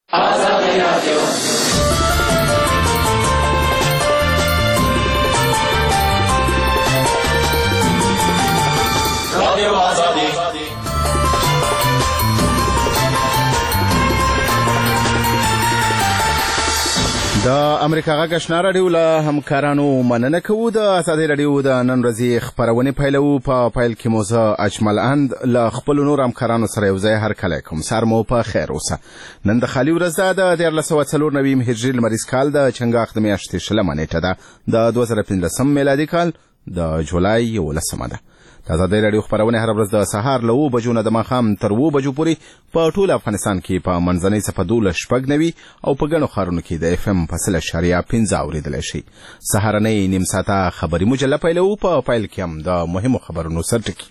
آزادی رادیو رادیو آزادی د امریکا غږ آشنا راډیو له همکارانو مننه کوو. د آزادۍ راډیو د نن ورځې خپرونې پیلوو. په پیل کې مو زه اجمل اند له خپلو نور همکارانو سره یو ځای هرکلی کوم. سهار مو په خیر اوسه. نن د خالي ورځ ده، د 1494 هجري لمریز کال د چنګاښ د میاشتې 20 نیټه ده، د 2015 میلادي کال د جولای 11 ده. د آزادۍ راډیو خپرونې هره ورځ د سهار له 7 بجو نه د ماښام تر 7 بجو پورې په ټول افغانستان کې په منځنۍ څپه 12.9 او په ګڼو ښارونو کې د FM په 100.5 اورېدلی شي. سهارنۍ نیم ساعته خبري مجله پیلوو. په پیل کې هم د مهمو خبرونو سرټکي.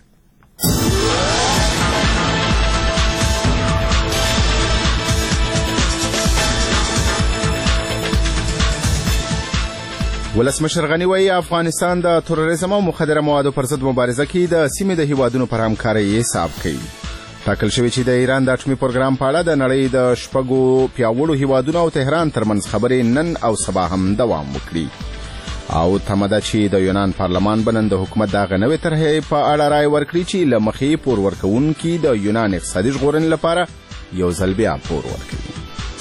ولسمشر غني وایي افغانستان د تروریزم او مخدره موادو پر ضد مبارزه کې د سیمې د هیوادونو پر همکارۍ حساب کوي. ټاکل شوی چې د ایران د اټومي پروګرام په اړه د نړۍ د شپږو پیاوړو هیوادونو او تهران ترمنځ خبرې نن او سبا هم دوام وکړي. او تمه ده چې د یونان پارلمان به نن د حکومت دغه نوې طرحې په اړه رایه ورکړي چې له مخې پور ورکوونکي د یونان اقتصادي ژغورنې لپاره یو ځل بیا پور ورکوي.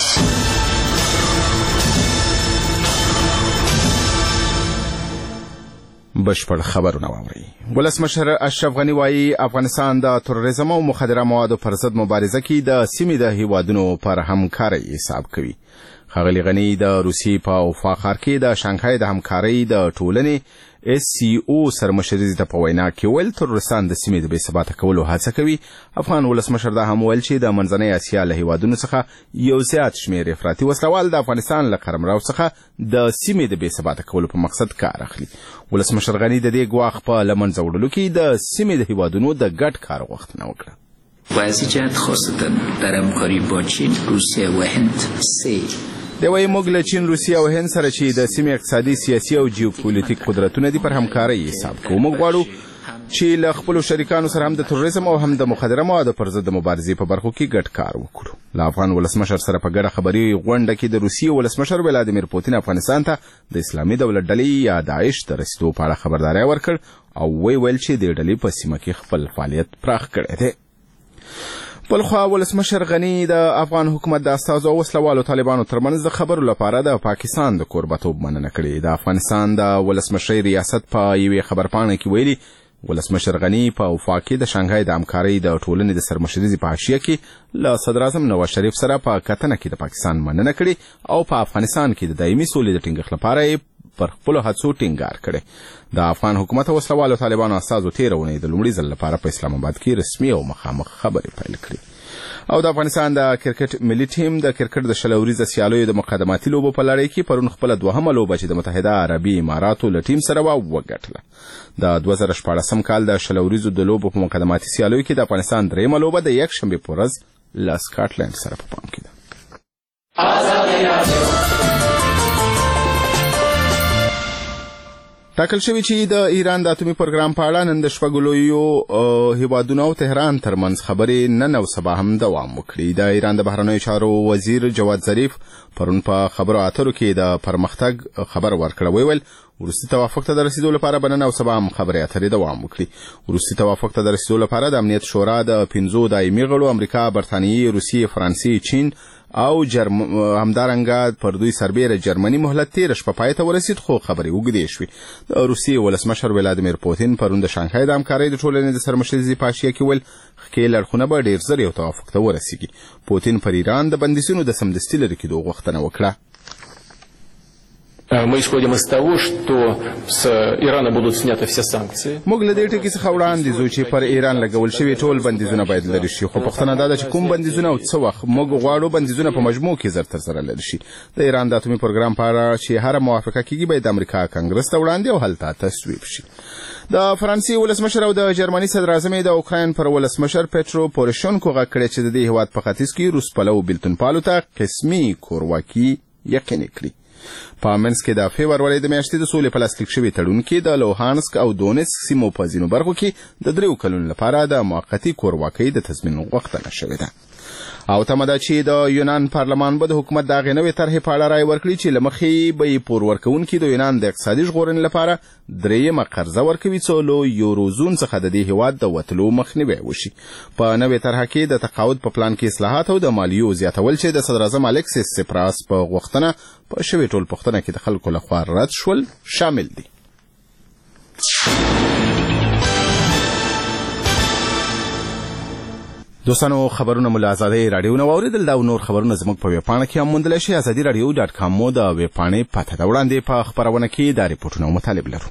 بشپړ خبرونه واورئ. ولسمشر اشرف غني وایي افغانستان د تروریزم او مخدره موادو پر ضد مبارزه کې د سیمې د هیوادونو پر همکارۍ حساب کوي. ښاغلي غني د روسیې په اوفا ښار کې د شانګهای د همکارۍ د ټولنې SCO سرمشري ته په وینا کې ویل تروریستان د سیمې د بې ثباته کولو هڅه کوي. افغان ولسمشر دا هم ویل چې د منځنۍ اسیا له هیوادونو څخه یو زیات شمېر افراطي وسلوال د افغانستان له قلمرو څخه د سیمې د بې ثباته کولو په مقصد کار اخلي. ولسمشر غني د دې ګواښ په له منځه وړلو کې د سیمې د هیوادونو د ګډ کار غوښتنه وکړه. و از این جهت خاصتا در همکاری با چین، روسیه و هند دی وایي موږ له چین، روسیې او هند سره چې د سیمې اقتصادي، سیاسي او جیوپولیټیک قدرتونه دي پر همکارۍ حساب کوو. موږ غواړو چې له خپلو شریکانو سره هم د تروریزم او هم د مخدره موادو پر ضد د مبارزې په برخو کې ګډ کار وکړو. له افغان ولسمشر سره په ګډه خبري غونډه کې د روسیې ولسمشر ولادیمیر پوتین افغانستان ته د اسلامي دولت ډلې یا داعش د رسیدو په اړه خبرداری ورکړ او ویل چې د ډلې په سیمه کې خپل فعالیت پراخ کړی دی. بلخوا ولسمشر غني د افغان حکومت د استازو او وسلوالو طالبانو ترمنځ د خبرو لپاره د پاکستان د کوربتوب مننه کړې. د افغانستان د ولسمشرۍ ریاست په یوې خبرپاڼه کې ویلي ولسمشر غني په وفا کې د شانګهای د همکارۍ د ټولنې د سرمشري په حاشیه کې له صدراعظم نواز شریف سره په کتنه کې د پاکستان مننه کړې او په افغانستان کې د دایمي سولې د ټینګښت لپاره پر خپلو هڅو ټینګار کړی. د افغان حکومت او وسلوالو طالبانو استازو تېره اونۍ د لومړي ځل لپاره په اسلام آباد کې رسمي او مخامخ خبرې پیل کړې. او د افغانستان د کرکټ ملي ټیم د کرکټ د 20 ورځې سیالیو د مقدماتي لوبو په لړۍ کې پرون خپله دوهمه لوبه چې د متحده عربي اماراتو له ټیم سره وګټله. د 2014 کال د 20 ورځو د لوبو په مقدماتي سیالیو کې د افغانستان درېیمه لوبه د یکشنبې په ورځ له سکاټلند سره په پام کې ده. ټاکل شوی چې د ایران د اټومي پروګرام په اړه نن د شپږو لویو هیوادونو او تهران ترمنځ خبرې نن او سبا هم دوام وکړي. د ایران د بهرنیو چارو وزیر جواد ظریف پرون په خبرو اترو کې د پرمختګ خبر ورکړ. ویل وروستي توافق ته د رسیدو لپاره به نن او سبا هم خبرې اترې دوام وکړي. وروستي توافق ته د رسیدو لپاره د امنیت شورا د 5 دایمي غړو امریکا، برتانیې، روسیې، فرانسې، چین او همدارنګه پر دوی سربیره جرمني مهلت تېره شپه پای ته ورسید، خو خبرې اوږدې شوې. د روسیې ولسمشر ولادیمیر پوتین پرون د شانګهای د همکارۍ د ټولنې د سرمشري په حاشیه کې ویل ښکېل اړخونه به ډېر ژر یو توافق ته ورسیږي. پوتین پر ایران د بندیزونو د سمدستي لرې کېدو غوښتنه وکړه. Мы исходим из того, что с Ирана будут сняты все санкции. موږ له دې ټکي څخه وړاندې ځو چې پر ایران لګول شوي ټول بندیزونه باید لرې شي، خو پوښتنه دا ده چې کوم بندیزونه او څه وخت. موږ غواړو بندیزونه په مجموع کې زر تر زره لرې شي. د ایران د اټومي پروګرام په اړه چې هره موافقه کېږي باید د امریکا کنګرس ته وړاندې او هلته تصویب شي. د فرانسې ولسمشر او د جرمني صدراعظم د اوکراین پر ولسمشر پیټرو پوروشنکو غږ کړی چې د دې هېواد په ختیځ کې روس پلو بېلتونپالو ته قسمي کورواکي یقیني کړي. په منځ کې د فبرورۍ د میاشتې د سولې په لاسلیک شوي تړون کې د لوهانسک او دونیتسک سیمو په ځینو برخو کې د 3 کلونو لپاره د موقتي کورواکۍ د تضمین غوښتنه شوې ده. او تمه ده چې د یونان پارلمان به د حکومت د هغې نوې طرحې په اړه رایه ورکړي چې له مخې به یې پور ورکوونکي د یونان د اقتصادي ژغورنې لپاره درېیمه قرضه ورکوي څو له یوروزون څخه د دې هیواد د وتلو مخنیوی وشي. په نوې طرحه کې د تقاعد په پلان کې اصلاحات او د مالیو زیاتول چې د صدراعظم الکسیس سپراس په غوښتنه په شوې ټولپوښتنه کې د خلکو لخوا رد شول شامل دي. دوستانو خبرونه مو له ازادۍ راډیو نه واورېدل. دا نور خبرونه زموږ په ویبپاڼه کې هم موندلی شئ. ازادي راډیو .com مو د ویبپاڼې پته ده. وړاندې په خپرونه کې دا ریپورټونه او مطالب لرو.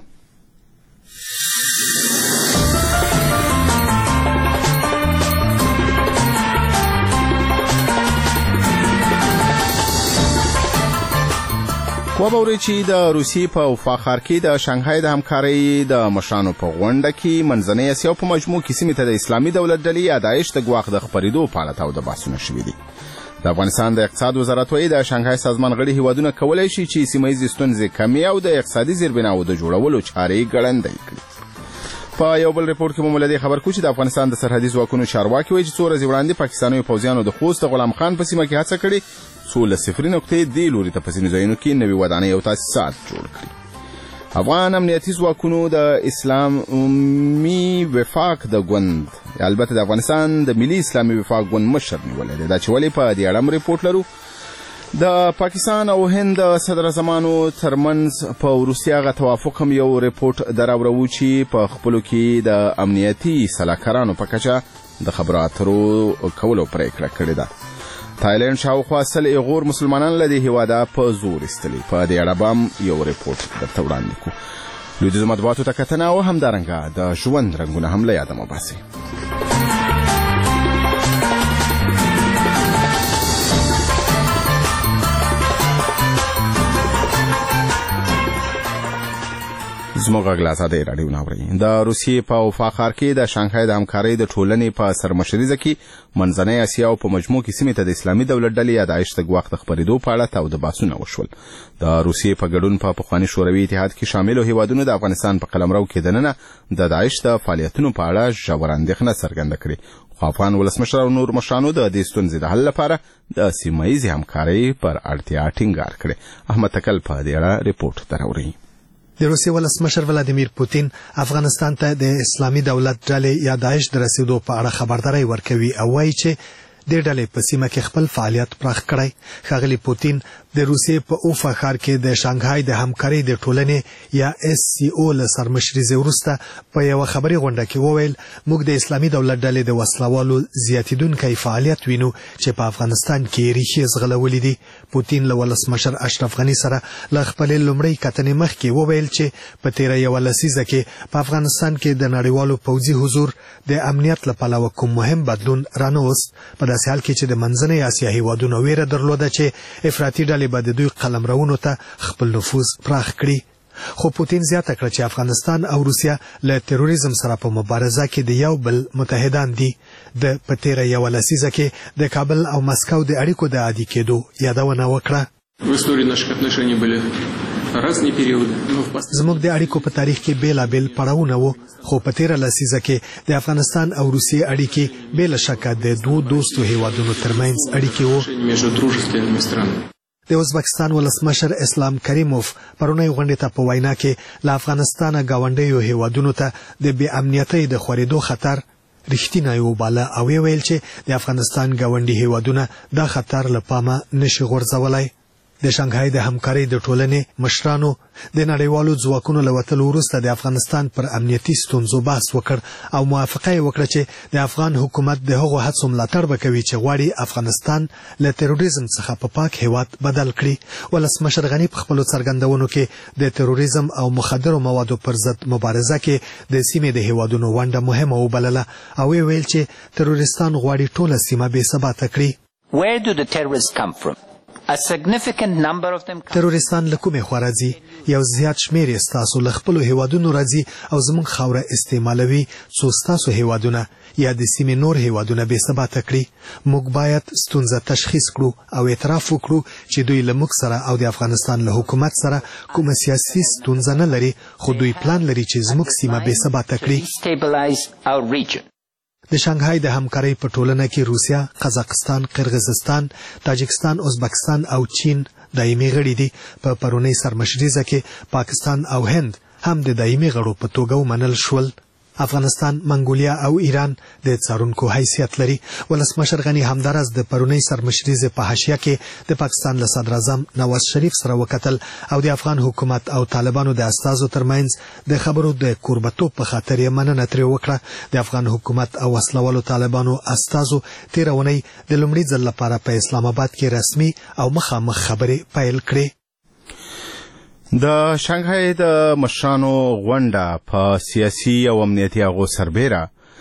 وبوري چې د روسیې په وفا ښار کې د شانګهای د همکارۍ د مشرانو په غونډه کې منځنۍ اسیا په مجموع کې سیمې ته د اسلامي دولت ډلې یا داعش د ګواښ د خپرېدو په اړه تاوده بحثونه شوي دي. د افغانستان د اقتصاد وزارت وایي د شانګهای سازمان غړي هیوادونه کولی شي چې سیمه ییزې ستونزې کمې او د اقتصادي زیربناو د جوړولو چارې ګړندۍ کړي. په یو بل ریپورټ کې مو له دې خبر کو چې د افغانستان د سرحدي ځواکونو چارواکي وایي چې څو ورځې وړاندې پاکستاني پوځیانو د خوست د غلام خان په سیمه کې هڅه کړې څو له صفري نقطې دې لوري ته په ځینو ځایونو کې نوې ودانۍ او تاسیسات جوړ کړي. افغان امنیتي ځواکونو د اسلامي وفاق د ګوند البته د افغانستان د ملي اسلامي وفاق ګوند مشر نیولی دی. دا چې ولې په دې اړه ریپورټ لرو. د پاکستان او هند صدراعظمانو ترمنځ په وروستي هغه توافق هم یو ریپورټ دراوړو چې په خپلو کې د امنیتي سلاکارانو په کچه د خبرو اترو کولو پرېکړه کړې ده. تایلند شاوخوا 100 ایغور مسلمانان له دې هیواده په زور ایستلي. په دې اړه به هم یو ریپورټ درته وړاندې کړو. لویدیځو مطبوعاتو ته کتنه او همدارنګه د ژوند رنګونه هم له یاده مه باسئ. زموږ غږ له ازادۍ راډیو نه اورئ. د روسیې په وفا ښار کې د شانګهای د همکارۍ د ټولنې په سرمشریزه کې منځنۍ اسیا او په مجموع کې سیمې ته د اسلامي دولت ډلې یا داعش د ګواښ د خپرېدو په اړه تاوده بحثونه وشول. د روسیې په ګډون په پخواني شوروي اتحاد کې شاملو هیوادونو د افغانستان په قلمرو کې دننه د داعش د فعالیتونو په اړه ژوره اندېښنه څرګنده کړې. خو افغان ولسمشر او نور مشرانو د دې ستونزې د حل لپاره د سیمه ییزې همکارۍ پر اړتیا ټینګار کړی. احمد تکل په دې اړه ریپورټ دراوړي. د روسیې ولسمشر ولادیمیر پوتین افغانستان ته د اسلامي دولت ډلې یا داعش د رسیدو په اړه خبرداري ورکوي او وایي چې د ډلې په سیمه کې خپل فعالیت پراخ کړی. ښاغلي پوتین د روسیې په اوفا ښار کې د شانګهای د همکارۍ د ټولنې یا SCO له سرمشریزې وروسته په یو خبري غونډه کې وویل موږ د اسلامي دولت ډلې د وسلوالو زیاتیدونکي فعالیت وینو چې په افغانستان کې ریښې ځغلولې دي. پوتین له ولسمشر اشرف غني سره له خپلې لومړۍ کتنې مخکې وویل چې په تیره یوه لسیزه کې په افغانستان کې د نړیوالو پوځي حضور د امنیت له پلوه کوم مهم بدلون رانوست. په داسې حال کې چې د منځنۍ اسیا هیوادونو ویره درلوده چې افراطي ډلې به د دوی قلمرونو ته خپل نفوذ پراخ کړي. خو پوتین زیاته کړه چې افغانستان او روسیا له تروریزم سره په مبارزه کې د یو بل متحدان دي. د په تیره یوه لسیزه کې د کابل او مسکو د اړیکو د عادي کېدو یادونه وکړه. زموږ د اړیکو په تاریخ کې بیلابیل پړاوونه وو خو په تیره لسیزه کې د افغانستان او روسیې اړیکې بې له شکه د دوو دوستو هیوادونو ترمنځ اړیکې وو. د ازبکستان ولسمشر اسلام کریموف پرونی غونډې ته په وینا کې له افغانستانه ګاونډیو هیوادونو ته د بې امنیتۍ د خورېدو خطر رښتینی وباله او ویل چې د افغانستان ګاونډي هیوادونه دا خطر له پامه نشي غورځولی. د شانګهای د همکارۍ د ټولنې مشرانو د نړیوالو ځواکونو له وتلو وروسته د افغانستان پر امنیتي ستونزو بحث وکړ او موافقه یې وکړه چې د افغان حکومت د هغو هڅو ملاتړ به کوي چې غواړي افغانستان له تروریزم څخه په پاک هیواد بدل کړي. ولسمشر غني په خپلو څرګندونو کې د تروریزم او مخدرو موادو پر ضد مبارزه کې د سیمې د هیوادونو ونډه مهمه وبلله او ویل چې تروریستان غواړي ټوله سیمه بې ثباته کړي. Where do the terrorists come from? A significant number of them تروریستان له کومې خوا راځي؟ یو زیات شمیر یې ستاسو له خپلو هیوادونو راځي او زموږ خاوره استعمالوي څو ستاسو هیوادونه یا د سیمې نور هیوادونه بې ثباته کړي. موږ باید ستونزه تشخیص کړو او اعتراف وکړو چې دوی له موږ سره او د افغانستان له حکومت سره کومه سیاسي ستونزه نه لري خو دوی پلان لري چې زموږ سیمه بې ثباته کړي. د شانګهای د همکارۍ په ټولنه کې روسیا، قزاقستان، قرغیزستان، تاجکستان، ازبکستان او چین دایمي غړي دي. په پرونی سرمشریزه کې پاکستان او هند هم د دایمي غړو په توګه ومنل شول. افغانستان، منګولیا او ایران د څارونکو حیثیت لري. ولسمشر غنی همدارس د پرونی سرمشریزه په حاشیه کې د پاکستان له صدر اعظم نواز شریف سره وکتل او د افغان حکومت او طالبانو د استازو ترمنځ د خبرو د کوربتوب په خاطر یې مننه ترې وکړه. د افغان حکومت او وسلوالو طالبانو استازو تیرونی د لومړي ځل لپاره په اسلام آباد کې رسمي او مخامخ خبرې پیل کړې. د شانګهای د مشرانو غونډه په سیاسي او امنیتي اغو سربیره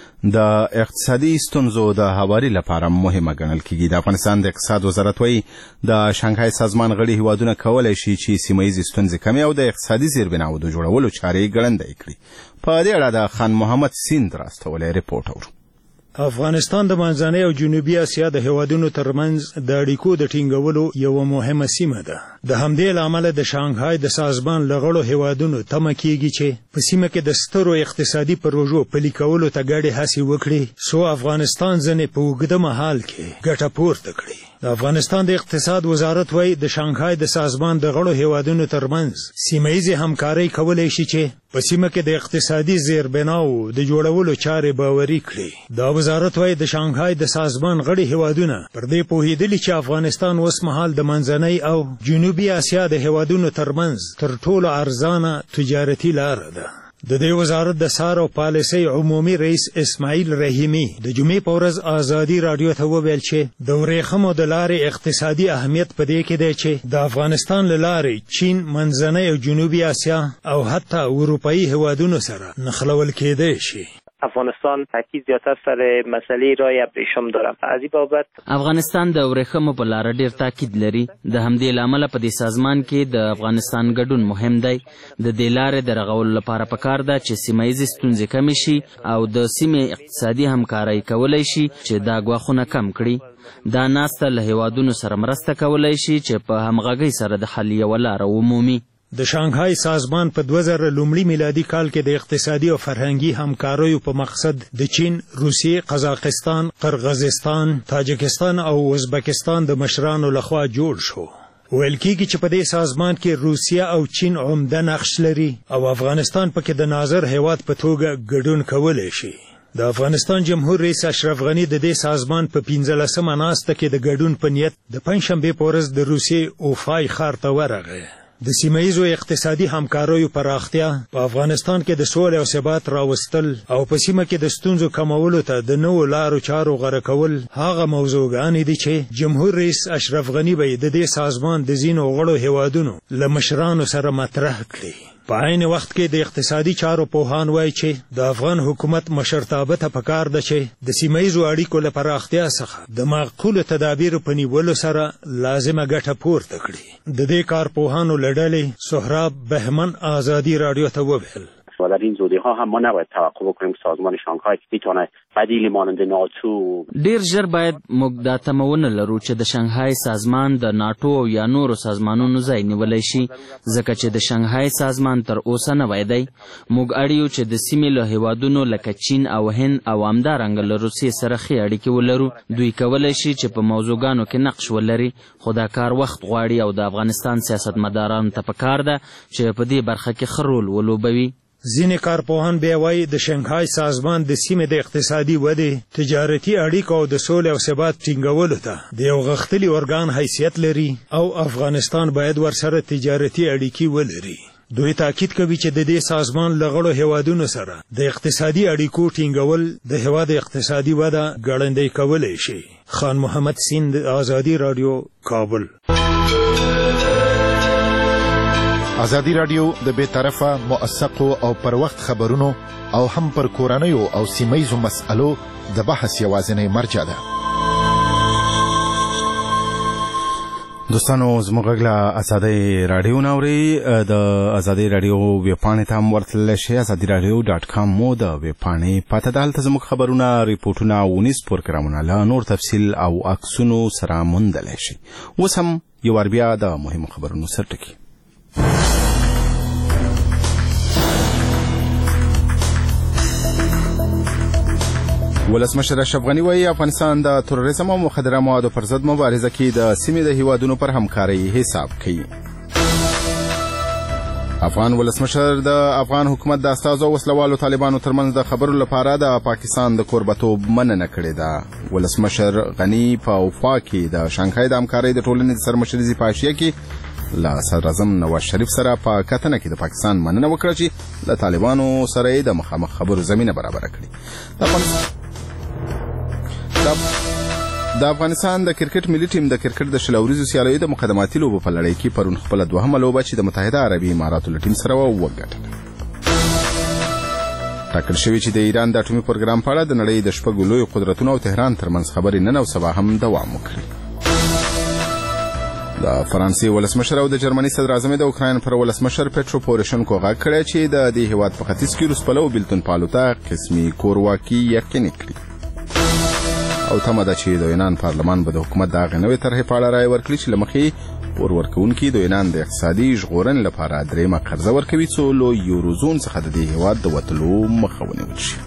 د اقتصادي ستونزو د هواري لپاره مهمه ګڼل کیږي. د افغانستان د اقتصاد وزارت وایي د شانګهای سازمان غړي هیوادونه کولای شي چې سیمه ییزې ستونزې کمې او د اقتصادي زیربناو د جوړولو چارې ګړندۍ کړي. په دې اړه د خان محمد سیند راستولی رپورټ اورو. افغانستان د منځنۍ او جنوبي اسیا د هیوادونو ترمنځ د اړیکو د ټینګولو یو مهمه سیمه ده. د همدې لامل د شانګهای د سازمان لغړو هیوادونو تمه کیږي چې په سیمه کې د سترو اقتصادي پروژو پلي کولو ته ګډې هڅې وکړي څو افغانستان ځنې په اوږده مهال کې ګټه پورته کړي. د افغانستان د اقتصاد وزارت وایي د شانګهای د سازمان د غړو هیوادونو ترمنځ سیمه ییزې همکارۍ کولی شي چې په سیمه کې د اقتصادي زیربناو د جوړولو چارې باوري کړي. دا وزارت وایي د شانګهای د سازمان غړي هیوادونه پر دې پوهېدلي چې افغانستان اوس مهال د منځنۍ او جنوبي اسیا د هیوادونو ترمنځ تر ټولو ارزانه تجارتي لاره ده. د دې وزارت د سار او پالیسۍ عمومي رئیس اسماعیل رحیمي د جمعې په ورځ ازادي راډیو ته وویل چې د ورېښمو د لارې اقتصادي اهمیت په دې کې دی چې د افغانستان له لارې چین، منځنۍ او جنوبي اسیا او حتی اروپایي هیوادونو سره نښلول کېدی شي. افغانستان تاکید زیاتر سر مسئله رای ابریشم داره. از این بابت افغانستان د ورېښمو په لاره ډیر تاکید لري. د همدې لامل په دې سازمان کې د افغانستان ګډون مهم دی. د دې لارې د رغولو لپاره پکار ده چې سیمه ییزې ستونزې کمې شي او د سیمې اقتصادي همکارۍ کولی شي چې دا ګواښونه کم کړي. دا ناسته له هیوادونو سره مرسته کولی شي چې په همغږۍ سره د حل یوه لاره ومومي. د شانګهای سازمان په 2000 لومړي میلادي کال کې د اقتصادي او فرهنګي همکاریو په مقصد د چین، روسیې، قزاقستان، قرغیزستان، تاجکستان او ازبکستان د مشرانو لخوا جوړ شو. ویل کېږي چې په دې سازمان کې روسیه او چین عمده نقش لري او افغانستان پکې د ناظر هیواد په توګه ګډون کولی شي. د افغانستان جمهور رئیس اشرف غنی د دې سازمان په 15مه ناسته کې د ګډون په نیت د پنجشنبې په ورځ د روسیې اوفای ښار ته ورغی. د سیمه ییزو اقتصادي همکاریو پراختیا په افغانستان کې د سولې او ثبات راوستل او په سیمه کې د ستونزو کمولو ته د نوو لارو چارو غوره کول هغه موضوعګانې دي چې جمهور رئیس اشرف غنی به د دې سازمان د ځینو غړو هیوادونو له مشرانو سره مطرح کړي. په عین وخت کې د اقتصادي چارو پوهان وایي چې د افغان حکومت مشرتابه ته پکار ده چې د سیمه ییزو اړیکو له پراختیا څخه د معقولو تدابیرو په نیولو سره لازمه ګټه پورته کړي. د دې کارپوهانو له ډلې سهراب بهمن ازادي راډیو ته وویل و در این زودی‌ها هم ما نباید توقع بکنیم که سازمان شانگهای میتونه بدیلی مانند ناتو ډیر ژر باید موږ دا تمونه لرو چې د شانګهای سازمان د ناتو او یا نورو سازمانونو ځای نیولی شي ځکه چې د شانګهای سازمان تر اوسه نوی دی. موږ اړ یو چې د سیمې له هیوادونو لکه چین او هند او همدارنګه له روسیې سره ښې اړیکې ولرو. دوی کولی شي چې په موضوعګانو کې نقش ولري خو دا کار وخت غواړي او د افغانستان سیاستمدارانو ته پکار ده چې په دې برخه کې ښه رول ولوبوي. ځینې کارپوهان بیا وایي د شانګهای سازمان د سیمې د اقتصادي ودې، تجارتي اړیکو او د سولې او ثبات ټینګولو ته د یو غښتلي ارګان حیثیت لري او افغانستان باید ورسره تجارتي اړیکې ولري. دوی تاکید کوي چې د دې سازمان له غړو هیوادونو سره د اقتصادي اړیکو ټینګول د هیواد اقتصادي وده ګړندۍ کولی شي. خان محمد سیند، ازادي راډیو، کابل. ازادي راډیو د بې طرفه، موثقو او پر وخت خبرونو او هم پر کورنیو او سیمه‌ییزو مسألو د بحث یوازینۍ مرجع ده. دوستانو زموږ غږ له ازادي راډیو نه اورئ. د ازادي راډیو ویبپاڼې ته هم ورتللی شئ. ازادي راډیو .com مو د ویبپاڼې پاته ده. هلته زموږ خبرونه، ریپورټونه او ونیز پروګرامونه له نور تفصیل او عکسونو سره موندلی شئ. اوس هم یو وار بیا د مهمو خبرونو سرټکي. ولسمشر اشرف غني وایي افغانستان د تروریزم او مخدره موادو پر ضد مبارزه کې د سیمې د هیوادونو پر همکارۍ حساب کوي. افغان ولسمشر د افغان حکومت د استازو وسلوالو طالبانو ترمنځ د خبرو لپاره د پاکستان د کوربتوب مننه کړې ده. ولسمشر غني په وفا کې د شانګهای د همکارۍ د ټولنې د سرمشري په حاشیه کې له صدراعظم نواز شریف سره په کتنه کې د پاکستان مننه وکړه چې له طالبانو سره د مخامخ خبرو زمينه برابر کړي. د افغانستان د کرکټ ملي ټیم د کرکټ د شلوريزو سیالیو د مقدماتي لوبو په لړۍ کې پرون خپل دوهمه لوبه چې د متحده عربي اماراتو له ټیم سره وګټله. ټاکل شوی چې د ایران د اټومي پروګرام په اړه د نړۍ د شپږو لویو قدرتونو او تهران ترمنځ خبرې نن او سبا هم دوام وکړي. د فرانسې ولسمشر او د جرمني صدراعظم د اوکراین پر ولسمشر پټرو پوروشنکو غږ کړی چې د دې هیواد په ختیځ کې روسپلو بیلتون پالو ته قسمي کورواکي یقیني کړي او تمه ده چې د یونان پارلمان به د حکومت د هغې نوې طرحې په اړه رایه ورکړي چې له مخې پور ورکوونکي د یونان د اقتصادي ژغورنې لپاره درېیمه قرضه ورکوي څو له یوروزون څخه د دې هیواد د وتلو مخه ونیول شي.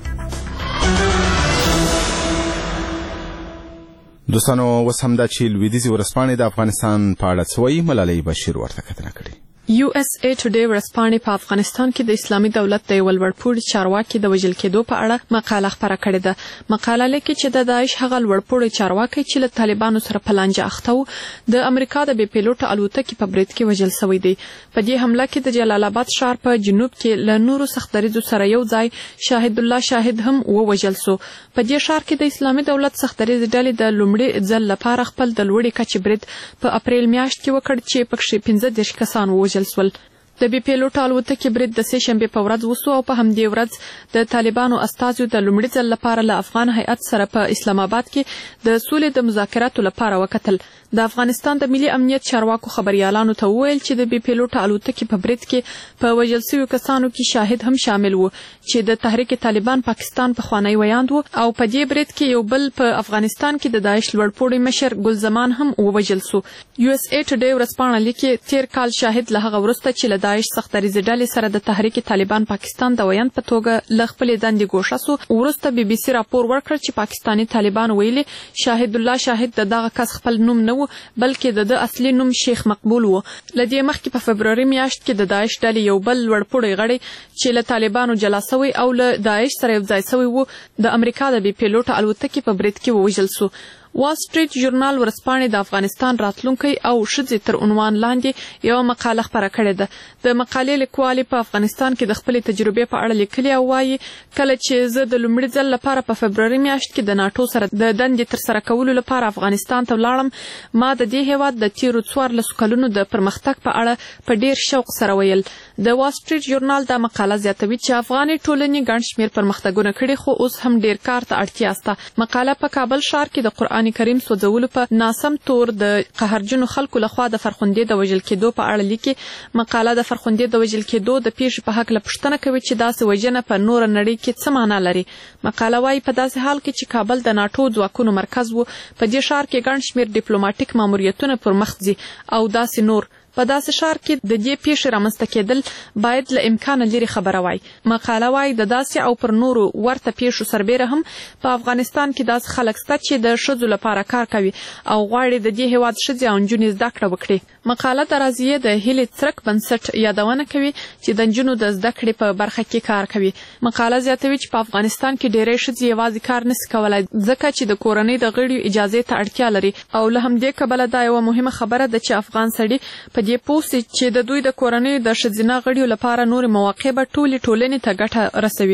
دوستانو اوس هم دا چې لویدیځې ورځپاڼې د افغانستان په اړه څه وایي، ملالۍ بشیر ورته کتنه کړې. USA Today ورځپاڼې په افغانستان کې د اسلامي دولت د یو لوړپوړي چارواکي د وژل کېدو په اړه مقاله خپره کړې ده. مقاله لیکي چې د داعش هغه لوړپوړي چارواکي چې له طالبانو سره په لانجه اخته و د امریکا د بې پیلوټه الوتکې په برید کې وژل شوی دی. په دې حمله کې د جلال آباد ښار په جنوب کې له نورو سخت دریځو سره یو ځای شاهد الله شاهد هم ووژل شو. په دې ښار کې د اسلامي دولت سخت دریځ ډلې د لومړي ځل لپاره خپل د لوړې کچې برید په اپریل میاشت کې وکړ چې پکې 15 کسان ووژل شول. د بې پیلوټه الوتکې برید د سه شنبې په ورځ وسو او په همدې ورځ د طالبانو استازو د لومړي ځل لپاره له افغان هیئت سره په اسلام آباد کې د سولې د مذاکراتو لپاره وکتل. د افغانستان د ملي امنیت چارواکو خبريالانو ته وویل چې د بې پیلوټه الوتکې په برید کې په وژل شویو کسانو کې شاهد هم شامل و چې د تحریک طالبان پاکستان پخوانی ویاند و او په دې برید کې یو بل په افغانستان کې د داعش لوړپوړي مشر ګل زمان هم ووژل شو. USA Today ورځپاڼه لیکي تیر کال شاهد له هغه وروسته چې له داعش سخت دریځ ډلې سره د تحریک طالبان پاکستان د ویاند په توګه له خپلې دندې ګوښه شو. وروسته BBC راپور ورکړ چې پاکستاني طالبان ویلي شاهد الله شاهد دغه کس خپل نوم نه بلکې د اصلي نوم شیخ مقبول و. لدې مخکې په فبرवरी میاشت کې د داعش ډلې یو بل لوړپوړی غړی چې له طالبانو جلا شوی او له داعش سره یو ځای شوی و د امریکا د بې پیلوټه الوتکې په برید کې ووژل شو. وال سټریټ ژورنال ورځپاڼې د افغانستان راتلونکی او ښځې تر عنوان لاندې یو مقاله خپره کړې ده. د مقالې لیکوالې په افغانستان کې د خپلې تجربې په اړه لیکلي او وایي کله چې زه د لومړي ځل لپاره په فبرवरी میاشت کې د ناټو سره د دندې ترسره کولو لپاره افغانستان ته ولاړم ما د دې هیواد د تیرو 14 کلونو د پرمختګ په اړه په ډیر شوق سره ویل. د وال سټریټ ژورنال دا مقاله زیاتوي چې افغاني ټولنې ګڼ شمېر پرمختګونه کړي خو اوس هم ډیر کار ته اړتیا شته. مقاله په کابل ښار کې د قرآن کریم سوځولو په ناسم تور د قهرجنو خلکو لخوا د فرخندې د وژل کېدو په اړه لیکي. مقاله د فرخندې د وژل کېدو د پیښې په حق له پوښتنه کوي چې داسې وژنه په نوره نړۍ کې څه معنا لري. مقاله وايي په داسې حال کې چې کابل د ناټو ځواکونو مرکز و په دې ښار کې ګڼ شمېر ډیپلوماټیک ماموریتونه پر مخ ځي او داسې نور په داسې ښار کې د دې پیښې رامنځته کېدل باید له امکانه لرې خبره وای. مقاله وايي د داسې او پر نورو ورته پیښو سربیره هم په افغانستان کې داسې خلک شته چې د ښځو لپاره کار کوي او غواړي د دې هیواد ښځې او نجونې زده کړه وکړي. مقاله د راضیې د هیلې څرک بنسټ یادونه کوي چې د نجونو د زده کړې په برخه کې کار کوي. مقاله زیاتوي چې په افغانستان کې ډېری ښځې یوازې کار نشي کولای ځکه چې د کورنۍ د غړو اجازې ته اړتیا لري او له همدې کبله دا یوه مهمه خبره ده چې افغان سړي په دې پوه شي چې د دوی د کورنۍ د ښځینه غړو لپاره نورې مواقع به ټولې ټولنې ته ګټه رسوي.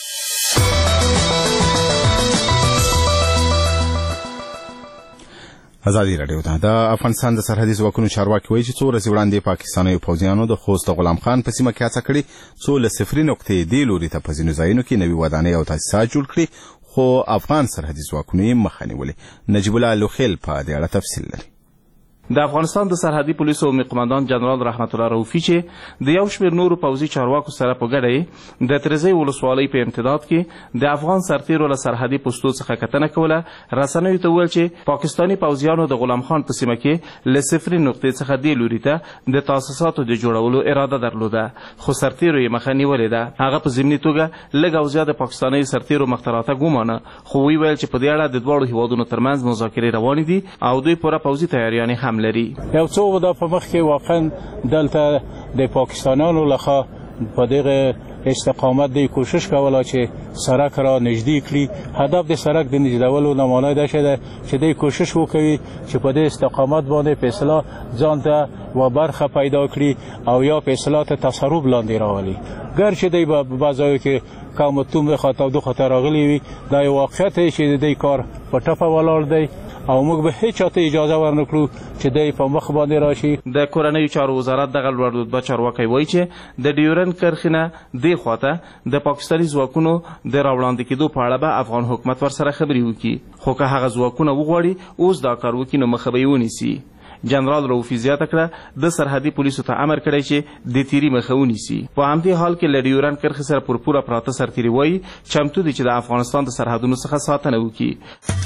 ازادي راډیو د افغانستان د سرحدي ځواکونو چارواکي وایي چې څو ورځې وړاندې پاکستاني پوځیانو د خوست غلام خان په سیمه کې هڅه کړې څو له صفري نقطې دې لوري ته په ځینو ځایونو کې نوي ودانۍ او تاسیسات جوړ کړي خو افغان سرحدي ځواکونو یې مخه نیولې. نجیب الله لوخیل په دې اړه تفصیل لري. د افغانستان د سرحدي پولیسو عمومي قماندان جنرال رحمت الله رؤفي چې د یو شمېر نورو پوځي چارواکو سره په ګډه د ترزی ولسوالۍ په امتداد کې د افغان سرتیرو له سرحدي پوستو څخه کتنه کوله، رسنیو ته وویل چې پاکستاني پوځیانو د غلام خان په سیمه کې له صفري نقطې څخه دې لوري ته د تاسیساتو د جوړولو اراده درلوده، خو سرتیرو یې مخه نیولې ده. هغه په ضمني توګه لږ او زیات د پاکستاني سرتیرو مخته راتګ ومانه، خو ویل چې په دې اړه د دواړو هیوادونو ترمنځ مذاکرې روانې دي او دوی پوره پوځي تیاریانې هم لري. یو څو ودا په مخ کې واقعا دلته د پاکستانانو لخوا په دغه استقامت دی کوشش کوله چې سړک را نږدې کړي. هدف د سړک د نږدېولو نه معنی دا شده چې دی کوشش وکوي چې په دې استقامت باندې په اصطلاح ځان ته و برخه پیدا کړي او یا په اصطلاح ته تصرف لاندې راولي. ګرچې دی په بعضیو کې کوم توم خاطر دو خطر راغلی وي، دا یو واقعیت چې دی کار په ټپه ولاړ دی او موږ به هیڅ چاته اجازه ورنکړو چې دی په مخ باندې راشي. د کورنیو چارو وزارت دغه لوړ رتبه چارواکی وایي چې د ډیورنډ کرښې نه دې خواته د پاکستاني ځواکونو د راوړاندې کېدو په اړه به افغان حکومت ورسره خبرې وکړي، خو که هغه ځواکونه وغواړي اوس دا کار وکړي نو مخه به یې ونیسي. جنرال رؤفي زیاته کړه د سرحدي پولیسو ته امر کړی چې د تیری مخه ونیسي. په همدې حال کې له ډیورنډ کرښې سره پوره پراته سرتیري وایي چمتو دي چې د افغانستان د سرحدونو څخه ساتنه وکړي.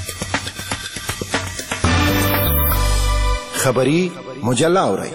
خبری مجله اورئ.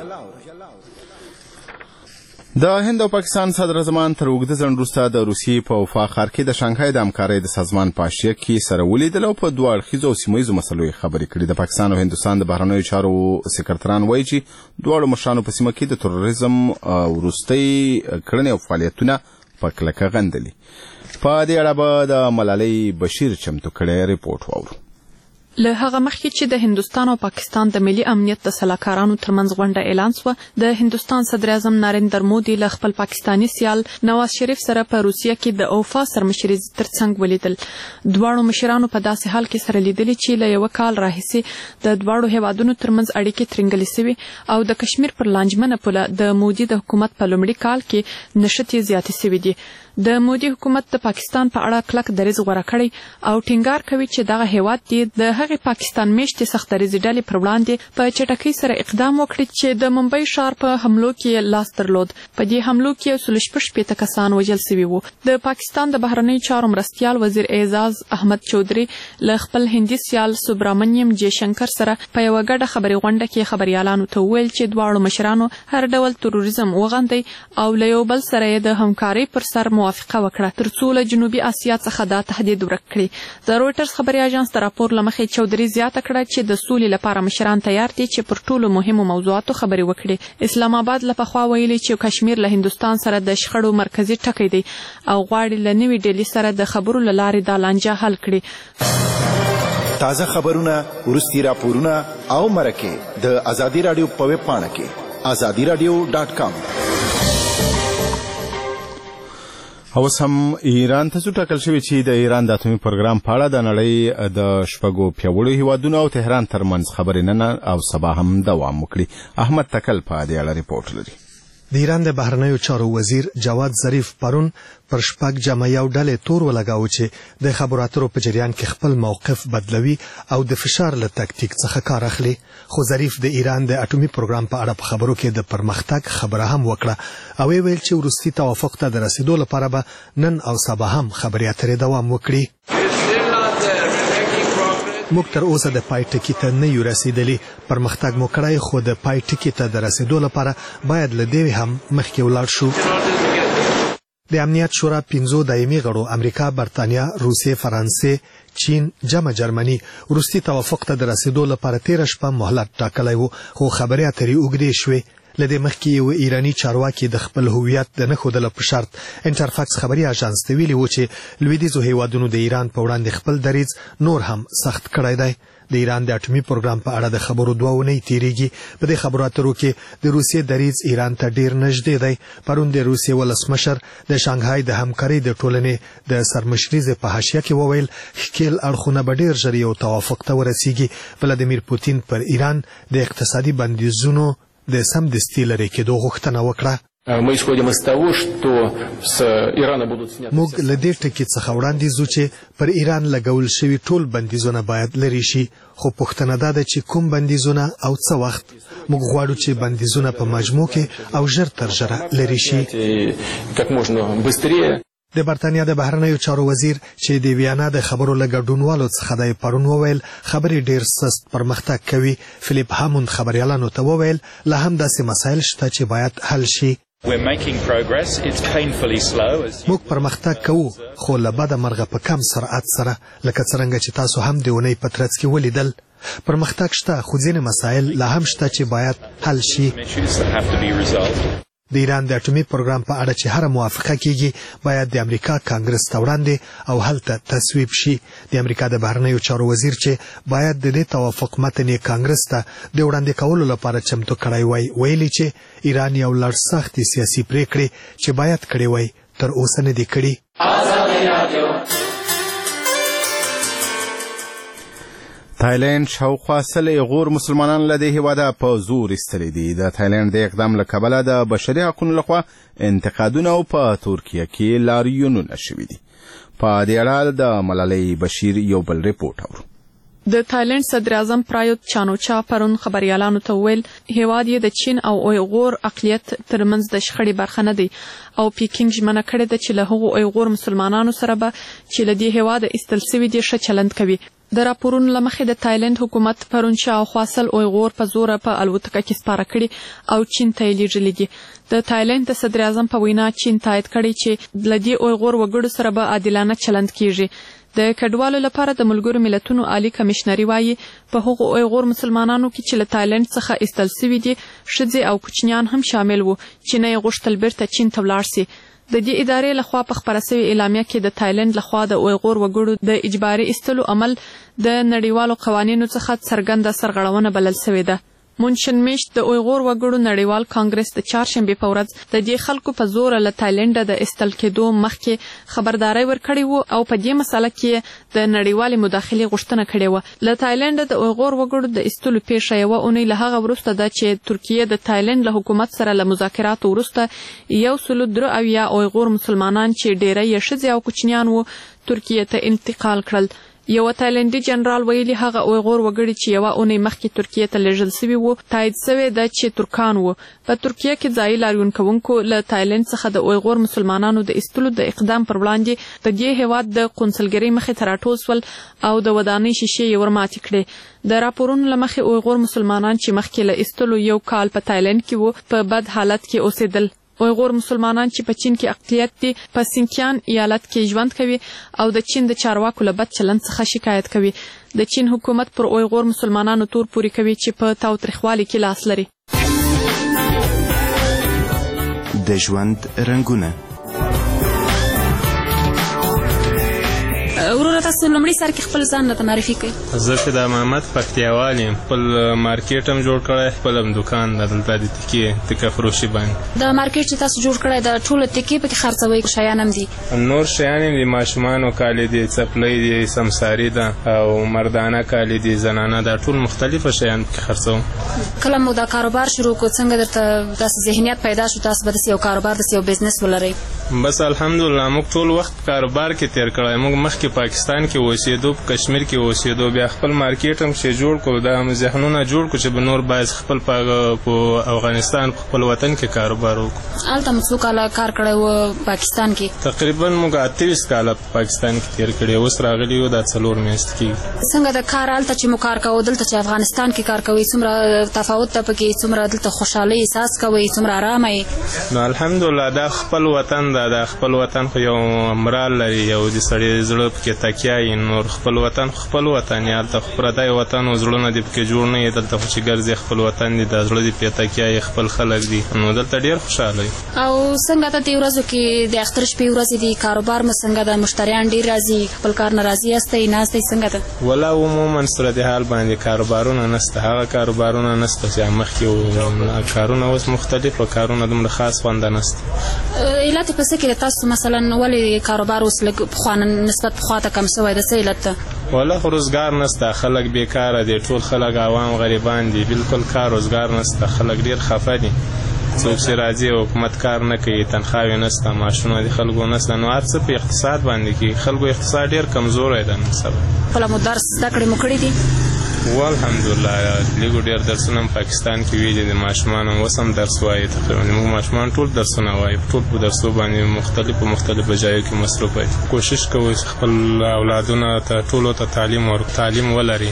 د هند او پاکستان صدر اعظمان تر اوږده ځنډ وروسته د روسیې په وفا ښار کې د شانګهای د همکارۍ د سازمان په اشیه کې سره ولیدل او په دوه اړخیزو او سیمه ییزو مسلو یې خبرې کړې. د پاکستان او هندوستان د بهرنیو چارو سکرتران وایي چې دواړو مشرانو په سیمه کې د تروریزم وروستۍ کړنې او فعالیتونه په کلکه غندلي. په دې اړه به د ملالۍ بشیر چمتو کړی ریپورټ واورو. له هغه مخکې چې د هندوستان او پاکستان د ملي امنیت د سلاکارانو ترمنځ غونډه اعلان شوه، د هندوستان صدر اعظم نریندر مودي له خپل پاکستاني سیال نواز شریف سره په روسیه کې د اوفا سرمشري ترڅنګ ولیدل. دواړو مشرانو په داسې حال کې سره لیدلي چې له یو کال راهیسې د دواړو هیوادونو ترمنځ اړیکې ترنګلې سوي او د کشمیر پر لانجمنه پوله د مودي د حکومت په لومړي کال کې نشټې زیاتې سوي دي. د مودي حکومت د پاکستان په اړه کلک دریځ غوره کړی او ټینګار کوي چې دغه هیواد دی د هغې پاکستان میشتې سخت دریځې ډلې پر وړاندې په چټکۍ سره اقدام وکړي چې د ممبئی ښار په حملو کې لاس درلود. په دې حملو کې 116 کسان وژل سوي وو. د پاکستان د بهرنیو چارو مرستیال وزیر اعزاز احمد چودري له خپل هندي سیال سوبرامنیم جي شنکر سره په یوه ګډه خبري غونډه کې خبريالانو ته وویل چې دواړو مشرانو هر ډول تروریزم وغندي او له یو بل سره د همکارۍ پر سر موافقه وکړه ترڅو له جنوبي اسیا څخه دا تهدید ورک کړي. د رويټرز خبري اژانس د راپور لمخې چودري زیاته کړه چې د سولې لپاره مشران تیار دي چې پر ټولو مهمو موضوعاتو خبرې وکړي. اسلام آباد له پخوا ویلي چې کشمیر له هندوستان سره د شخړو مرکزي ټکی دی او غواړي له نوې ډلې سره د خبرو له لارې دا لانجه حل کړي. تازه خبرونه، وروستي راپورونه او مرکې د ازادي راډیو په ویب پاڼه کې azadiradio.com. اوس هم ایران ته ټاکل شوی چې د ایران د اتومي پروګرام په اړه د نړۍ د شپږو پیاوړو هیوادونو او تهران ترمنځ خبرې نن او سبا هم دوام وکړي. احمد تکل په دې اړه ریپورټ لري. د ایران د بهرنیو چارو وزیر جواد ظریف پرون پر شپږ جمعیو ډلې تور ولګاوه چې د خبرو اترو په جریان کې خپل موقف بدلوي او د فشار له تکتیک څخه کار اخلي. خو ظریف د ایران د اټومي پروګرام په اړه په خبرو کې د پرمختګ خبره هم وکړه او ویل چې وروستي توافق ته د رسیدو لپاره به نن او سبا هم خبرې اترې دوام وکړي. موږ تر اوسه د پای ټکي ته نه یو رسیدلی، پرمختګ مو کړی خو د پای ټکي ته د رسیدو لپاره باید له دې هم مخکې ولاړ شو. د امنیت شورا 15 دایمي غړو امریکا، برتانیا، روسیې، فرانسې، چین، جمع جرمني وروستي توافق ته د رسیدو لپاره 13 شپه مهلت ټاکلی وو، خو خبرې اترې اوږدې شوې. لدې مخکې یو ایرانی چارواکي د خپل هویت د نه ښودلو په شرط انټرفاکس خبري اژانس ته ویلي و چې لویدیځو هیوادونو د ایران په وړاندې خپل دریځ نور هم سخت کړی دی. د ایران د اټومي پروګرام په اړه د خبرو دوه اونۍ تیریږي. په دې خبرو اترو کې د روسیې دریځ ایران ته ډیر نږدې دی. پرون د روسیې ولسمشر د شانګهای د همکارۍ د ټولنې د سرمشري په حاشیه کې وویل ښکیل اړخونه به ډیر ژر یو توافق ته ورسیږي. ولادیمیر پوتین پر ایران د اقتصادي بندیزونو د سمدستي لرې کېدو غوښتنه وکړه. Мы исходим из того, что с Ирана будут сняты. موږ له دې ټکي څخه وړاندې ځو چې پر ایران لګول شوي ټول بندیزونه باید لرې شي، خو پوښتنه دا ده چې کوم بندیزونه او څه وخت. موږ غواړو چې بندیزونه په مجموع کې او ژر تر ژره لرې شي. Как можно بسطريه. د برتانیا د بهرنیو چارو وزیر چې د ویانا د خبرو له ګډونوالو څخه د پرون وویل خبرې ډېر سست پرمختګ کوي. فلیپ هاموند خبريالانو ته وویل لا هم داسې مسایل شته چې باید حل شي. موږ پرمختګ کوو خو له بده مرغه په کم سرعت سره، لکه څرنګه چې تاسو هم د اونۍ په ترڅ کې ولیدل. پرمختګ شته خو ځینې مسایل لا هم شته چې باید حل شي. د ایران د اټومي پروګرام په اړه چې هر موافقه کیږي باید د امریکا کانګرس ته وړاندې او هلته تصویب شي. د امریکا د بهرنیو چارو وزیر چې باید د دې توافق متن یې کانګرس ته د وړاندې کولو لپاره چمتو کړی وای، ویلي چې ایران یو لړ سختې سیاسي پریکړې چې باید کړې وای تر اوسه نه دي کړي. تایلند شاوخوا سل غور مسلمانان له دې هیواده په زور ایستلي دي. د تایلند د اقدام له کبله د بشري حقونو لخوا انتقادونه او په ترکیه کې لاریونونه شوي دي. په دې اړه د ملالۍ بشیر یو بل ریپورټ اورو. د تایلند صدر اعظم پرایوت چانوچا پرون خبريالانو ته ویل هیواد یې د چین او اویغور اقلیت ترمنځ د شخړې برخه نه دی او پیکینګ ژمنه کړې ده چې له هغو اویغور مسلمانانو سره به چې له دې هیواده ایستل سوي دي ښه چلند کوي. د راپورونو له مخې د تایلند حکومت پرون شاوخوا سل اویغور په زوره په الوتکه کې سپاره کړي او چین ته یې لیږلي دي. د تایلند د صدر اعظم په وینا چین تایید کړی چې له دې اویغور وګړو سره به عادلانه چلند کیږي. د کډوالو لپاره د ملګرو ملتونو عالی کمشنري وایي په هغو اویغور مسلمانانو کې چې له تایلند څخه ایستل سوي دي ښځې او کوچنیان هم شامل وو چې نه یې غوښتل بیرته چین ته ولاړ سي. د دې ادارې لخوا په خپره سوې اعلامیه کې د تایلند لخوا د اویغور وګړو د اجباري ایستلو عمل د نړیوالو قوانینو څخه څرګنده سرغړونه بلل سوې ده. مونشن میشت د اویغور وګړو نړیوال کانګرس د چهارشنبې په ورځ د دې خلکو په زوره له تایلند د ایستل کېدو مخکې خبرداری ورکړې وو او په دې مسله کې د نړیوالې مداخلې غوښتنه کړې وه. له تایلند د اویغور وګړو د ایستلو پیښه یوه اونۍ له هغه وروسته ده چې ترکیه د تایلند له حکومت سره له مذاکراتو وروسته 173 اویغور مسلمانان چې ډیری یې ښځې او کوچنیان وو ترکیه ته انتقال کړل. یو تایلندي جنرال ویلي هغه اویغور وګړي چې یوه اونۍ مخکې ترکیه ته لیږل سوي وو تایید سوی ده چې ترکان وو. په ترکیه کې ځایي لاریون کوونکو له تایلند څخه د اویغور مسلمانانو د ایستلو د اقدام پر وړاندې د دې هیواد د قونسلګرۍ مخې ته راټول سول او د ودانۍ شیشې یې ورماتې کړې. د راپورونو له مخې اویغور مسلمانان چې مخکې له ایستلو یو کال په تایلند کې وو په بد حالت کې اوسېدل. اویغور مسلمانان چې په چین کې اقلیت دي په سینکیان ایالت کې ژوند کوي او د چین د چارواکو له بد چلند څخه شکایت کوي. د چین حکومت پر اویغور مسلمانانو تور پورې کوي چې په تاوتریخوالي کې لاس لري. د ژوند رنګونه وروره تاسو لومړی سر کې خپل ځان راته معرفي کړئ. زه فدا محمد پکتیاوال یم. خپل مارکیټ هم جوړ کړی، خپل هم دوکان ده دلته د تکه فروشي باندې. د مارکیټ چې تاسو جوړ کړی د ټوله تکې پکې خرڅوئ شیان هم دي؟ نور شیان هم دي، ماشومانو کالي دي، څپلۍ دي، سمساري ده او مردانه کالي دي، زنانه ده، ټول مختلفه شیان پکې خرڅوم. کله مو دا کاروبار شروع کړ څنګه درته داسې ذهنیت پیدا شو تاسو به داسې یو کاروبار داسې یو بزنس ولرئ؟ بس الحمدلله موږ ټول وخت کاروبار کې تیر کړی. موږ مخکې پاکستان کې اوسېدو، په کشمیر کې اوسېدو، بیا خپل مارکیټ هم چې جوړ کړو، دا ذهنونه جوړ کړو چې به نور باید خپل په افغانستان په خپل وطن کې کاروبار وکړو. هلته مو څو کاله کار کړی و پاکستان کې؟ تقریبا موږ 28 کاله په پاکستان کې تیر کړي، اوس راغلي یو دا 4 میاشتې کېږي. څنګه د کار هلته چې مو کار کوو دلته چې افغانستان کې کار کوئ څومره تفاوت ده پکې؟ څومره دلته خوشحالۍ احساس کوئ؟ څومره ارامه یې؟ نو الحمدلله دا خپل وطن ده، دا خپل وطن خو یو مرال لري، یو د سړي زړه پکې تکیه یي. نور خپل وطن خپل وطن یې، هلته خو پردی وطن و زړونه دې پکې جوړ نه یي. دلته خو چې ګرځې خپل وطن دی، دا زړه دې پرې تکیه یي، خپل خلک دي، نو دلته ډېر خوشحاله یي. او څنګه ته دې ورځو کې د اختر شپې ورځې دي کاروبار مو څنګه ده؟ مشتریان ډېر راځي؟ خپل کار نه راضي یاستئ ناستئ څنګه ده؟ والله عموما صورتحال باندې کاروبارونه نسته، هغه کاروبارونه نسته چې مخکې کارونه اوس مختلف و کارونه دومره خاص خوانده نسته. علت یې په څه کې ده تاسو مثلا ولې کاروبار اوس لږ پخوا نسبت پخوا ته کم شوی ده؟ څه علت ده؟ والله خو روزګار نسته، خلک بیکاره دي، ټول خلک عوام غریبان دي، بالکل کار روزګار نسته، خلک ډېر خفه دي. څوک چې راځي حکومت کار نه کوي تنخواوې نشته معاشونه د خلکو نشته نو هر څه په اقتصاد باندې کې خلکو اقتصاد ډېر کمزوری ده نن سبا خپله مو درس زده کړې مو کړي دي والحمدلله لږ ډېر درسونه هم پاکستان کې ویلي دي ماشومان هم اوس هم درس وایي تقریبا موږ ماشومان ټول درسونه وایي ټول په درسو باندې مختلفو ځایو کې مصروف دي کوشش کوو چې خپل اولادونه ته ټولو ته تعلیم ولري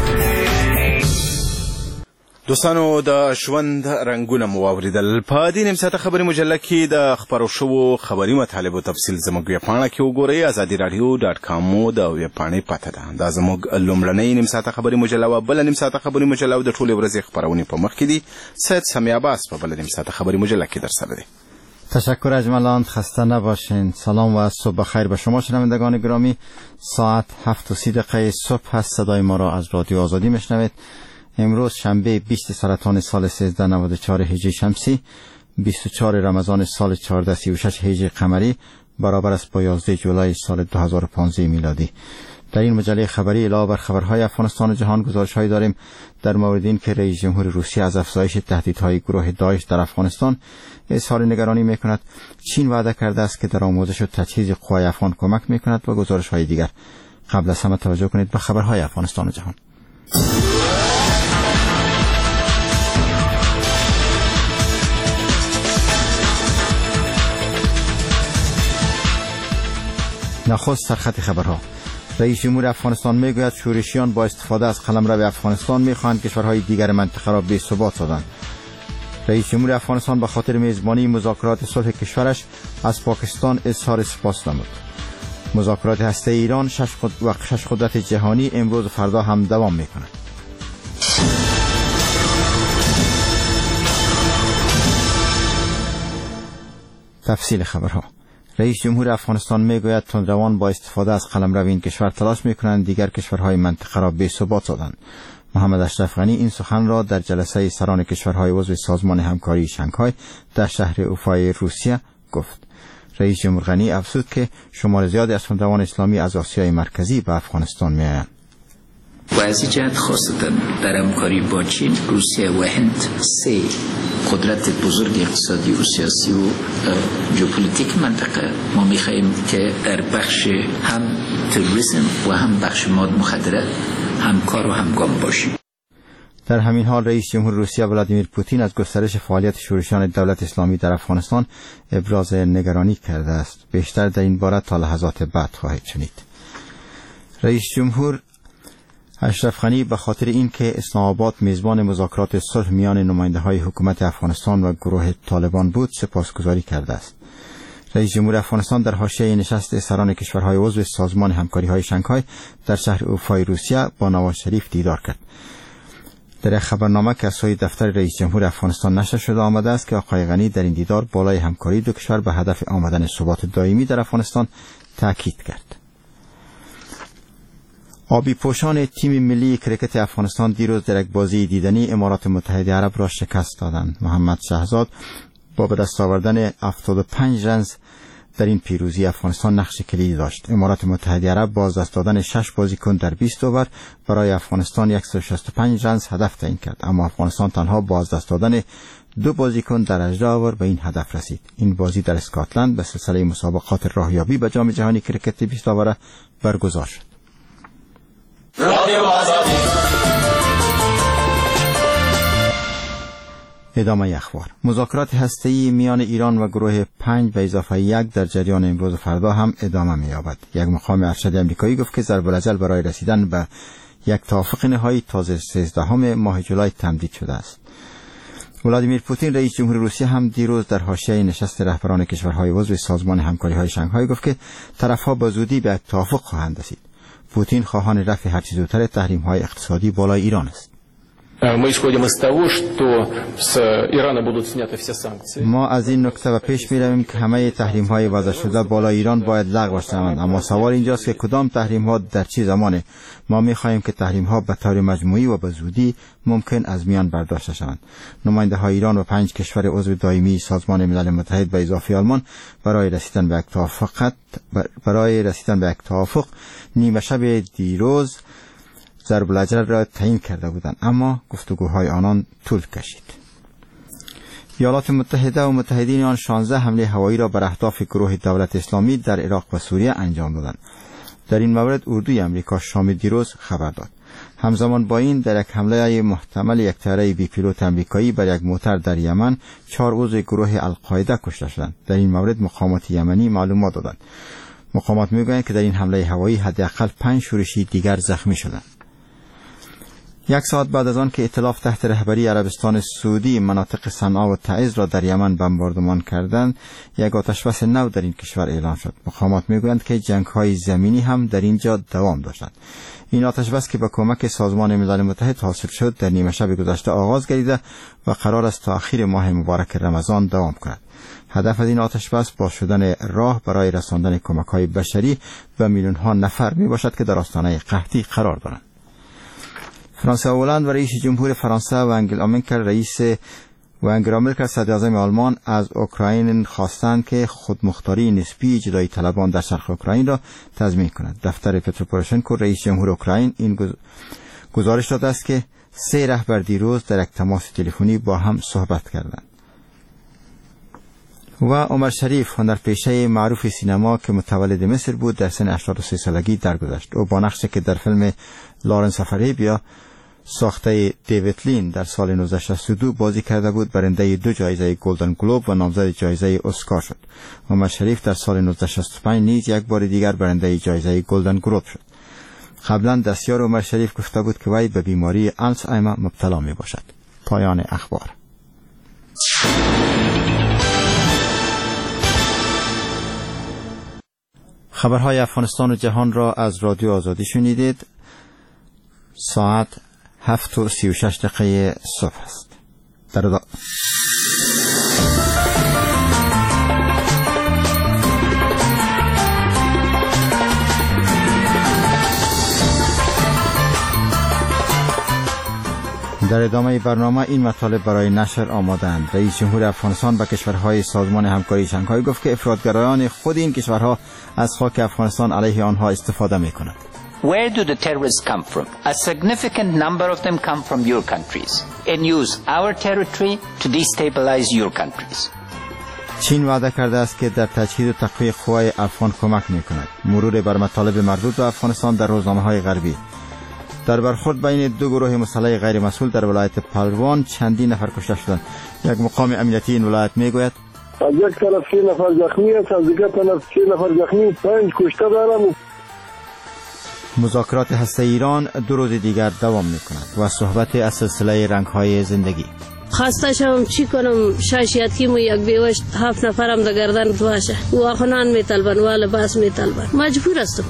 دوستانو د ژوند رنګونه مو واوریدل په دې نیم ساعته خبري مجله کې د خبرو شوو خبري مطالبو تفصیل زموږ ویبپاڼه کې وګورئ azadiradio.com د ویبپاڼې پته ده دا زموږ لومړنۍ نیم ساعته خبري مجله او بل نیم ساعته خبري مجله د ټولې ورځې خبرونه په مخ کې دي سید سمی عباس په بل نیم ساعته خبري مجله کې در سره دی تشکر اجمالاً خسته نباشین سلام و صبح بخیر به شما شنوندگان گرامی ساعت 7:30 صبح هست صدای ما را از رادیو آزادی میشنوید امروز شنبه 20 سرطان سال 1394 هجری شمسی 24 رمضان سال 1436 هجری قمری برابر است با 11 جولای سال 2015 میلادی. در این مجله خبری علاوه بر خبرهای افغانستان و جهان گزارش‌هایی داریم در مورد این که رئیس جمهور روسیه از افزایش تهدیدهای گروه داعش در افغانستان اظهار نگرانی میکند. چین وعده کرده است که در آموزش و تجهیز قوای افغان کمک میکند و گزارش‌های دیگر. قبل از همه توجه کنید به خبرهای افغانستان و جهان. نخست سرخط خبرها. رئیس جمهور افغانستان میگوید شورشیان با استفاده از قلمرو افغانستان میخواهند کشورهای دیگر منطقه را بی ثبات سازند. رئیس جمهور افغانستان به خاطر میزبانی مذاکرات صلح کشورش از پاکستان اظهار سپاس نمود. مذاکرات هسته ایران شش قدرت جهانی امروز و فردا هم دوام میکنند. تفصیل خبرها. رئیس جمهور افغانستان میگوید تندروان با استفاده از قلمرو این کشور تلاش میکنند دیگر کشورهای منطقه را بی ثبات سازند. محمد اشرف غنی این سخن را در جلسه سران کشورهای عضو سازمان همکاری شانگهای در شهر اوفای روسیه گفت. رئیس جمهور غنی افزود که شمار زیادی از تندروان اسلامی از آسیای مرکزی به افغانستان میآیند. و از این جهت خاصتا در همکاری با چین، روسیه و هند سه قدرت بزرگ اقتصادی و سیاسی و ژئوپلیتیک منطقه ما می‌خواهیم که در بخش هم تروریسم و هم بخش مواد مخدره همکار و همگام باشیم. در همین حال رئیس جمهور روسیه ولادیمیر پوتین از گسترش فعالیت شورشیان دولت اسلامی در افغانستان ابراز نگرانی کرده است. بیشتر در این باره تا لحظات بعد خواهید شنید. رئیس جمهور اشرف غنی به خاطر اینکه اسلام آباد میزبان مذاکرات صلح میان نماینده‌های حکومت افغانستان و گروه طالبان بود سپاسگزاری کرده است. رئیس جمهور افغانستان در حاشیه نشست سران کشورهای عضو سازمان همکاری‌های شانگهای در شهر اوفای روسیه با نواز شریف دیدار کرد. در خبرنامه که از سوی دفتر رئیس جمهور افغانستان نشر شده آمده است که آقای غنی در این دیدار بالای همکاری دو کشور به هدف آمدن ثبات دائمی در افغانستان تاکید کرد. آبی پوشان تیم ملی کرکت افغانستان دیروز در یک بازی دیدنی امارات متحده عرب را شکست دادند. محمد شهزاد با به دست آوردن 75 رنز در این پیروزی افغانستان نقش کلیدی داشت. امارات متحده عرب با از دست دادن 6 بازیکن در 20 اوور برای افغانستان 165 رنز هدف تعیین کرد، اما افغانستان تنها با از دست دادن 2 بازیکن در 18 اوور به این هدف رسید. این بازی در اسکاتلند به سلسله مسابقات راهیابی به جام جهانی کرکت 20 اوره برگزار شد. ادامه اخبار. مذاکرات هسته‌ای میان ایران و گروه 5 به اضافه 1 در جریان امروز و فردا هم ادامه می‌یابد. یک مقام ارشد آمریکایی گفت که ضرب الاجل برای رسیدن به یک توافق نهایی تا 13 ماه جولای تمدید شده است. ولادیمیر پوتین رئیس جمهور روسیه هم دیروز در حاشیه نشست رهبران کشورهای عضو سازمان همکاری‌های شانگهای گفت که طرف‌ها به زودی به یک توافق خواهند رسید. پوتین خواهان رفع هرچه زودتر تحریم‌های اقتصادی بالای ایران است. ما از این نکته به پیش می‌رویم که همه تحریم‌های وضع شده بالای ایران باید لغو شوند، اما سوال اینجاست که کدام تحریم‌ها در چه زمانه. ما می‌خواهیم که تحریم‌ها به طور مجموعی و به زودی ممکن از میان برداشته شوند. نماینده‌های ایران و 5 کشور عضو دائمی سازمان ملل متحد به اضافه آلمان برای رسیدن به یک توافق نیمه شب دیروز ضرب الاجل را تعیین کرده بودند، اما گفتگوهای آنان طول کشید. ایالات متحده و متحدین آن 16 حمله هوایی را بر اهداف گروه دولت اسلامی در عراق و سوریه انجام دادند. در این مورد اردوی امریکا شام دیروز خبر داد. همزمان با این در یک حمله محتمل یک طیاره بی پیلوت امریکایی بر یک موتر در یمن 4 عضو گروه القاعده کشته شدند. در این مورد مقامات یمنی معلومات دادند. مقامات میگویند که در این حمله هوایی حداقل 5 شورشی دیگر زخمی شدند. 1 ساعت بعد از آن که ائتلاف تحت رهبری عربستان سعودی مناطق صنعا و تعز را در یمن بمباردمان کردند، یک آتشبس نو در این کشور اعلان شد. مقامات میگویند که جنگ‌های زمینی هم در اینجا دوام داشتند. این آتشبس که با کمک سازمان ملل متحد حاصل شد در نیمه شب گذشته آغاز گردیده و قرار است تا آخر ماه مبارک رمضان دوام کند. هدف از این آتشبس باز شدن راه برای رساندن کمک‌های بشری به میلیون‌ها نفر میباشد که در آستانه قحطی قرار دارند. فرانسوا هلند و رئیس جمهور فرانسه و انگلا مرکل صدراعظم آلمان از اوکراین خواستند که خودمختاری نسبی جدایی طلبان در شرق اوکراین را تضمین کند. دفتر پترو پوروشنکو رئیس جمهور اوکراین این گزارش داده است که 3 رهبر دیروز در یک تماس تلفنی با هم صحبت کردند. و عمر شریف هنرپیشه معروف سینما که متولد مصر بود در سن 83 سالگی درگذشت. او با نقشی که در فیلم لارنس آف اریبیا ساخته دیوید لین در سال 1962 بازی کرده بود برنده 2 جایزه گلدن گلوب و نامزد جایزه اسکار شد. عمر شریف در سال 1965 نیز یک بار دیگر برنده جایزه گلدن گلوب شد. قبلا دستیار عمر شریف گفته بود که وی به بیماری آلزایمر مبتلا می باشد. پایان اخبار. خبرهای افغانستان و جهان را از رادیو آزادی شنیدید. ساعت 7:36 صبح است. در ادامه برنامه این مطالب برای نشر آماده‌اند. رئیس جمهور افغانستان به کشورهای سازمان همکاری شانگهای گفت که افراطگرایان خود این کشورها از خاک افغانستان علیه آنها استفاده می‌کنند. Where do the terrorists come from? A significant number of them come from your countries and use our territory to destabilize your countries. چین وعده کرده است که در تجهیز و تقویت قوای افغان کمک می‌کند. مرور بر مطالب مربوط به افغانستان در روزنامه‌های غربی. در برخورد بین 2 گروه مسلح غیر مسئول در ولایت پلوان چندین نفر کشته شدند. یک مقام امنیتی این ولایت میگوید از یک طرف 3 نفر زخمی است، از دیگر طرف 3 نفر زخمی، 5 کشته دارم. مذاکرات هسته ایران 2 روز دیگر دوام می‌کند و صحبت از سلسله رنگ‌های زندگی. خسته شوم چی کنم، شاشیت کی مو یک بیوش 7 نفرم در گردن دواشه و آخنان میطلبن والا باس میطلبن، مجبور هستم.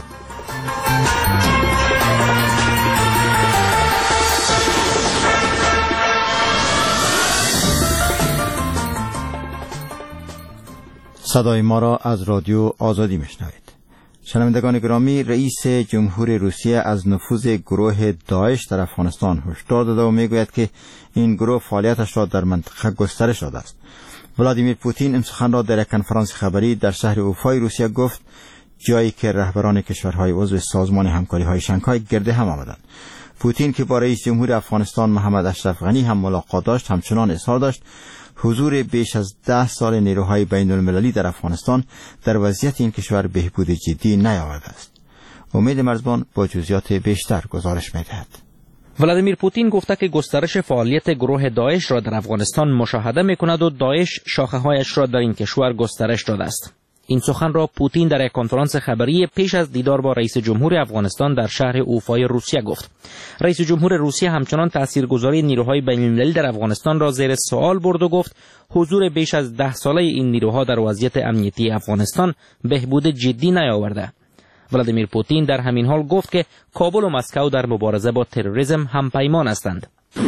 صدای ما را از رادیو آزادی میشنوید. شنوندگان گرامی، رئیس جمهور روسیه از نفوذ گروه داعش در افغانستان هشدار داده و میگوید که این گروه فعالیتش را در منطقه گسترش داده است. ولادیمیر پوتین این سخن را در یک کنفرانس خبری در شهر اوفای روسیه گفت، جایی که رهبران کشورهای عضو سازمان همکاری‌های شانگهای گرد هم آمدند. پوتین که با رئیس جمهور افغانستان محمد اشرف غنی هم ملاقات داشت، همچنان اظهار داشت حضور بیش از 10 سال نیروهای بین المللی در افغانستان در وضعیت این کشور بهبود جدی نیاورده است. امید مرزبان با جزئیات بیشتر گزارش می‌دهد. ولادیمیر پوتین گفته که گسترش فعالیت گروه داعش را در افغانستان مشاهده می‌کند و داعش شاخه‌هایش را در این کشور گسترش داده است. این سخن را پوتین در یک کنفرانس خبری پیش از دیدار با رئیس جمهور افغانستان در شهر اوفای روسیه گفت. رئیس جمهور روسیه همچنان تاثیرگذاری نیروهای بین‌المللی در افغانستان را زیر سوال برد و گفت حضور بیش از 10 ساله این نیروها در وضعیت امنیتی افغانستان بهبود جدی نیاورده. ولادیمیر پوتین در همین حال گفت که کابل و مسکو در مبارزه با تروریسم همپیمان هستند.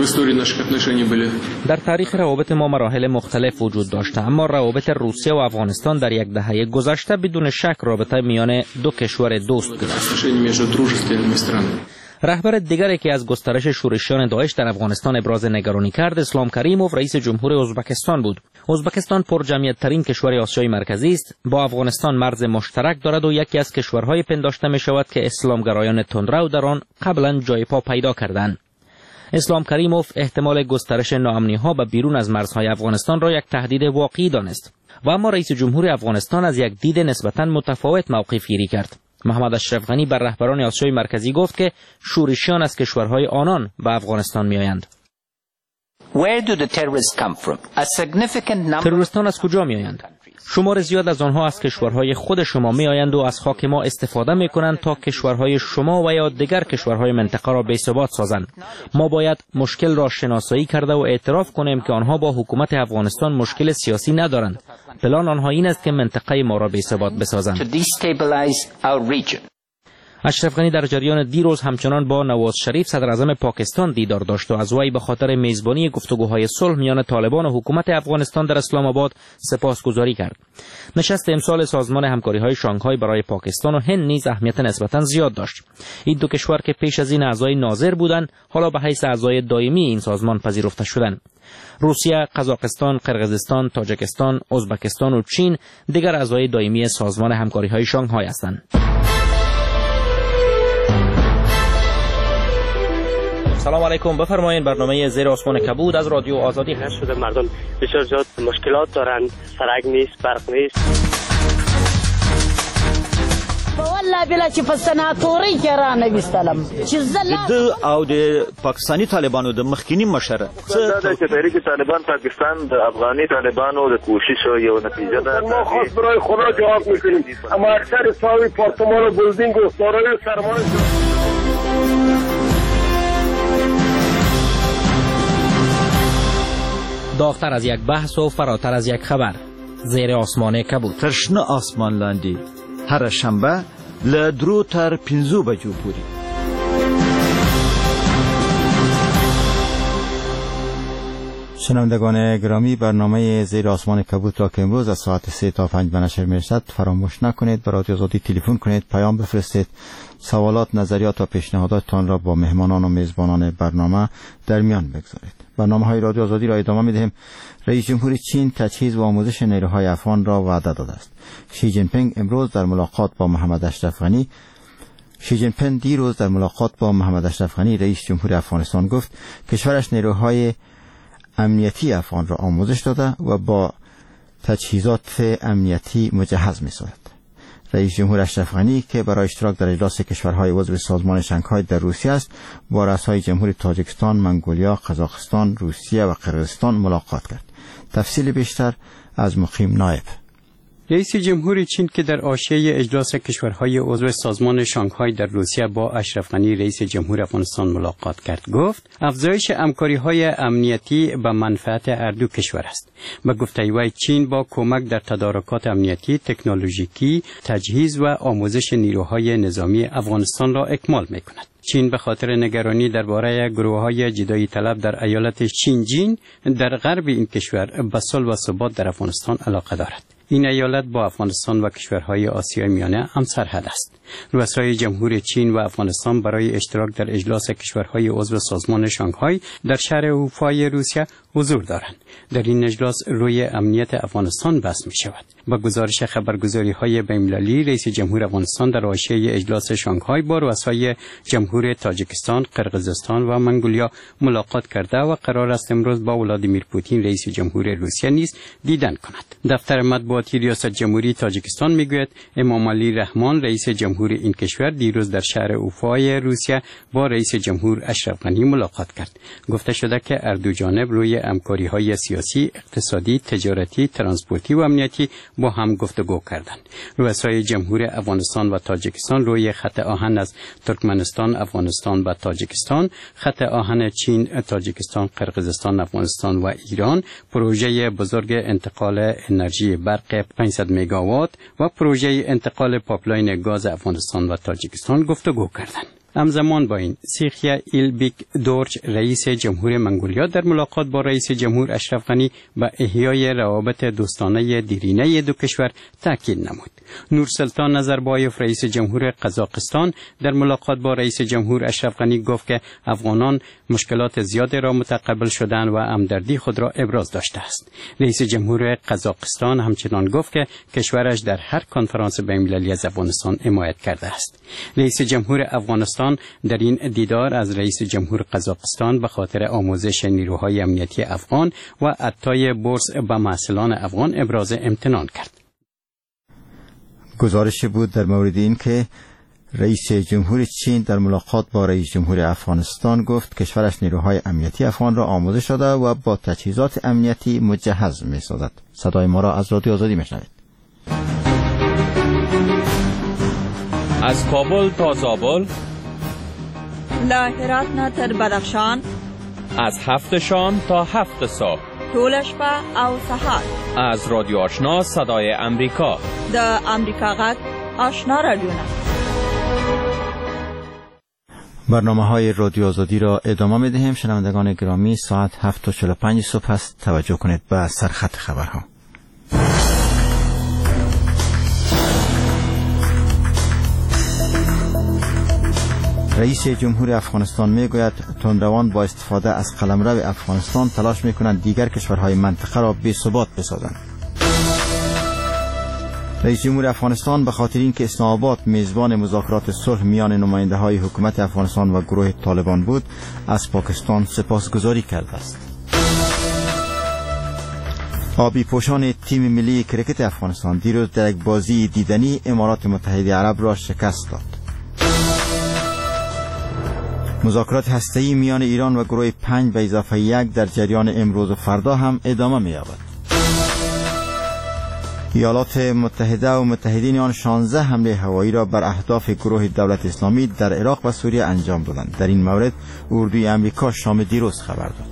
در تاریخ روابط ما مراحل مختلف وجود داشته، اما روابط روسیه و افغانستان در یک دهه گذشته بدون شک رابطه میان 2 کشور دوست بوده است. رهبر دیگری که از گسترش شورشیان داعش در افغانستان ابراز نگرانی کرد، اسلام کریموف رئیس جمهور ازبکستان بود. ازبکستان پرجمعیت ترین کشور آسیای مرکزی است، با افغانستان مرز مشترک دارد و یکی از کشورهای پنداشته می شود که اسلامگرایان تندرو در آن قبلا جای پا پیدا کردند. اسلام کریموف احتمال گسترش ناامنی‌ها به بیرون از مرزهای افغانستان را یک تهدید واقعی دانست و اما رئیس جمهور افغانستان از یک دید نسبتاً متفاوت موقف گیری کرد. محمد اشرف غنی بر رهبران آسیای مرکزی گفت که شورشیان از کشورهای آنان به افغانستان میآیند. تروریستان از کجا میآیند؟ شمار زیاد از آنها از کشورهای خود شما میآیند و از خاک ما استفاده میکنند تا کشورهای شما و یا دیگر کشورهای منطقه را بی‌ثبات سازند. ما باید مشکل را شناسایی کرده و اعتراف کنیم که آنها با حکومت افغانستان مشکل سیاسی ندارند. پلان آنها این است که منطقه ما را بی‌ثبات بسازند. اشرف غنی در جریان دیروز همچنان با نواز شریف صدر اعظم پاکستان دیدار داشت و از وی به خاطر میزبانی گفتگوهای صلح میان طالبان و حکومت افغانستان در اسلام آباد سپاسگزاری کرد. نشست امسال سازمان همکاری‌های شانگهای برای پاکستان و هند نیز اهمیت نسبتاً زیاد داشت. این دو کشور که پیش از این اعضای ناظر بودند، حالا به حیث اعضای دائمی این سازمان پذیرفته شدند. روسیه، قزاقستان، قرقیزستان، تاجیکستان، ازبکستان و چین دیگر اعضای دائمی سازمان همکاری‌های شانگهای هستند. سلام علیکم، بفرمایید. برنامه زیر آسمان کبود از رادیو آزادی هست. شده مردم بسیار زیاد مشکلات دارند، سرک نیست، برق نیست. والله بلا چې په سناتوري کې را نه وستلم چې زله او د پاکستاني طالبانو د مخکینی مشر څه چې تحریک طالبان پاکستان د افغاني طالبانو د کوشش یو نتیجه ده. ما خاص برای خدا جواب میکنیم، اما اکثر ساوی پارتمان و بلدینگ و سارای سرمایه داغتر از یک بحث و فراتر از یک خبر. زیر آسمان کبود. ترشنه آسمان لاندی هر شنبه له 2 تر 5 بجو پورې. شنوندگان گرامی، برنامه زیر آسمان کبود را که امروز از ساعت 3 تا 5 به نشر می‌رسد فراموش نکنید. به رادیو آزادی تلفن کنید، پیام بفرستید، سوالات، نظریات و پیشنهاداتتان را با مهمانان و میزبانان برنامه در میان بگذارید. برنامه‌های رادیو آزادی را ادامه می‌دهیم. رئیس جمهور چین تجهیز و آموزش نیروهای افغان را وعده داده است. شی جین پینگ امروز در ملاقات با محمد اشرف غنی دیروز در ملاقات با محمد اشرف غنی رئیس جمهور افغانستان گفت کشورش نیروهای امنیتی افغان را آموزش داده و با تجهیزات امنیتی مجهز می‌سازد. رئیس جمهور اشرف غنی که برای اشتراک در اجلاس کشورهای عضو سازمان شانگهای در روسیه است، با رؤسای جمهوری تاجیکستان، منگولیا، قزاقستان، روسیه و قرقیزستان ملاقات کرد. تفصیل بیشتر از مقیم نایب. رئیس جمهور چین که در حاشیه اجلاس کشورهای عضو سازمان شانگهای در روسیه با اشرف غنی رئیس جمهور افغانستان ملاقات کرد، گفت افزایش همکاری‌های امنیتی به منفعت هر دو کشور است. به گفته وی چین با کمک در تدارکات امنیتی، تکنولوژیکی، تجهیز و آموزش نیروهای نظامی افغانستان را اکمال می‌کند. چین به خاطر نگرانی درباره گروه‌های جدایی طلب در ایالت شینجین در غرب این کشور به صلح و ثبات در افغانستان علاقه دارد. این ایالت با افغانستان و کشورهای آسیای میانه همسرحد است. رؤسای جمهور چین و افغانستان برای اشتراک در اجلاس کشورهای عضو سازمان شانگهای در شهر اوفای روسیه حضور دارند. در این اجلاس روی امنیت افغانستان بحث می شود. با گزارش خبرگزاری‌های بین‌المللی، رئیس جمهور افغانستان در حاشیه اجلاس شانگهای با رؤسای جمهور تاجیکستان، قرقیزستان و منگولیا ملاقات کرده و قرار است امروز با ولادیمیر پوتین رئیس جمهور روسیه نیز دیدن کند. دفتر مطبوعاتی ریاست جمهوری تاجیکستان میگوید امامعلی رحمان رئیس جمهور این کشور دیروز در شهر اوفای روسیه با رئیس جمهور اشرف غنی ملاقات کرد. گفته شده که هر دو جانب روی همکاری‌های سیاسی، اقتصادی، تجارتی، ترانسپورتی و امنیتی با هم گفتگو کردند. رؤسای جمهور افغانستان و تاجیکستان روی خط آهن از ترکمنستان، افغانستان و تاجیکستان، خط آهن چین، تاجیکستان، قرقیزستان، افغانستان و ایران، پروژه بزرگ انتقال انرژی برق 500 مگاوات و پروژه انتقال پایپلاین گاز افغانستان و تاجیکستان گفتگو کردند. همزمان با این سیخیا ایلبیک دورچ رئیس جمهور منگولیا در ملاقات با رئیس جمهور اشرف غنی به احیای روابط دوستانه دیرینه دو کشور تاکید نمود. نورسلطان نظربایف رئیس جمهور قزاقستان در ملاقات با رئیس جمهور اشرف غنی گفت که افغانان مشکلات زیادی را متقبل شدند و همدردی خود را ابراز داشته است. رئیس جمهور قزاقستان همچنان گفت که کشورش در هر کنفرانس بین‌المللی از افغانستان حمایت کرده است. رئیس جمهور افغانستان افغانستان در این دیدار از رئیس جمهور قزاقستان به خاطر آموزش نیروهای امنیتی افغان و عطای بورس به محصلان افغان ابراز امتنان کرد. گزارش بود در مورد این که رئیس جمهور چین در ملاقات با رئیس جمهور افغانستان گفت کشورش نیروهای امنیتی افغان را آموزش داده و با تجهیزات امنیتی مجهز می‌سازد. صدای ما را از رادیو آزادی میشنوید. از کابل تا زابل، له هرات نه تر بدخشان، از 7 شام تا 7 صبح، ټول شپه او سهار، از رادیو آشنا صدای امریکا، د امریکا غږ آشنا رادیوونه. برنامه‌های رادیو آزادی را ادامه می‌دهیم. شنوندگان گرامی، ساعت 7:45 صبح است. توجه کنید به سرخط خبرها. رئیس جمهور افغانستان میگوید تندروان با استفاده از قلمرو افغانستان تلاش میکنند دیگر کشورهای منطقه را بی‌ثبات بسازند. رئیس جمهور افغانستان به خاطر اینکه اسلام آباد میزبان مذاکرات صلح میان نماینده‌های حکومت افغانستان و گروه طالبان بود، از پاکستان سپاسگزاری کرده است. آبی پوشان تیم ملی کرکت افغانستان دیروز در یک بازی دیدنی امارات متحده عرب را شکست داد. مذاکرات هسته‌ای میان ایران و گروه 5 به اضافه 1 در جریان امروز و فردا هم ادامه می‌یابد. ایالات متحده و متحدین آن 16 حمله هوایی را بر اهداف گروه دولت اسلامی در عراق و سوریه انجام دادند. در این مورد اردوی امریکا شام دیروز خبر داد.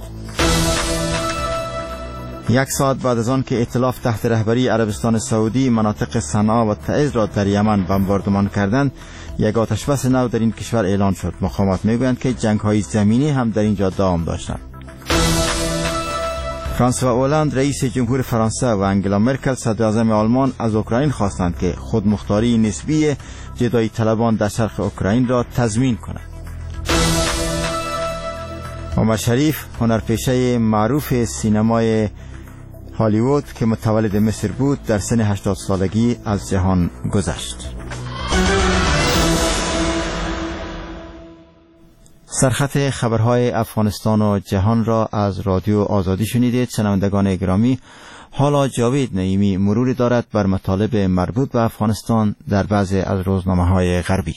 1 ساعت بعد از آن که ائتلاف تحت رهبری عربستان سعودی مناطق صنعا و تعز را در یمن بمباردمان کردند، یک آتشبس نو در این کشور اعلان شد. مقامات میگویند که جنگ‌های زمینی هم در اینجا دوام داشتند. فرانسوا اولاند رئیس جمهور فرانسه و انگلا مرکل صدر اعظم آلمان از اوکراین خواستند که خودمختاری نسبی جدایی طلبان در شرق اوکراین را تضمین کند. عمر شریف هنرپیشه معروف سینمای هالیوود که متولد مصر بود در سن 80 سالگی از جهان گذشت. سرخط خبرهای افغانستان و جهان را از رادیو آزادی شنیدید. شنوندگان گرامی، حالا جاوید نعیمی مروری دارد بر مطالب مربوط به افغانستان در بعضی از روزنامه‌های غربی.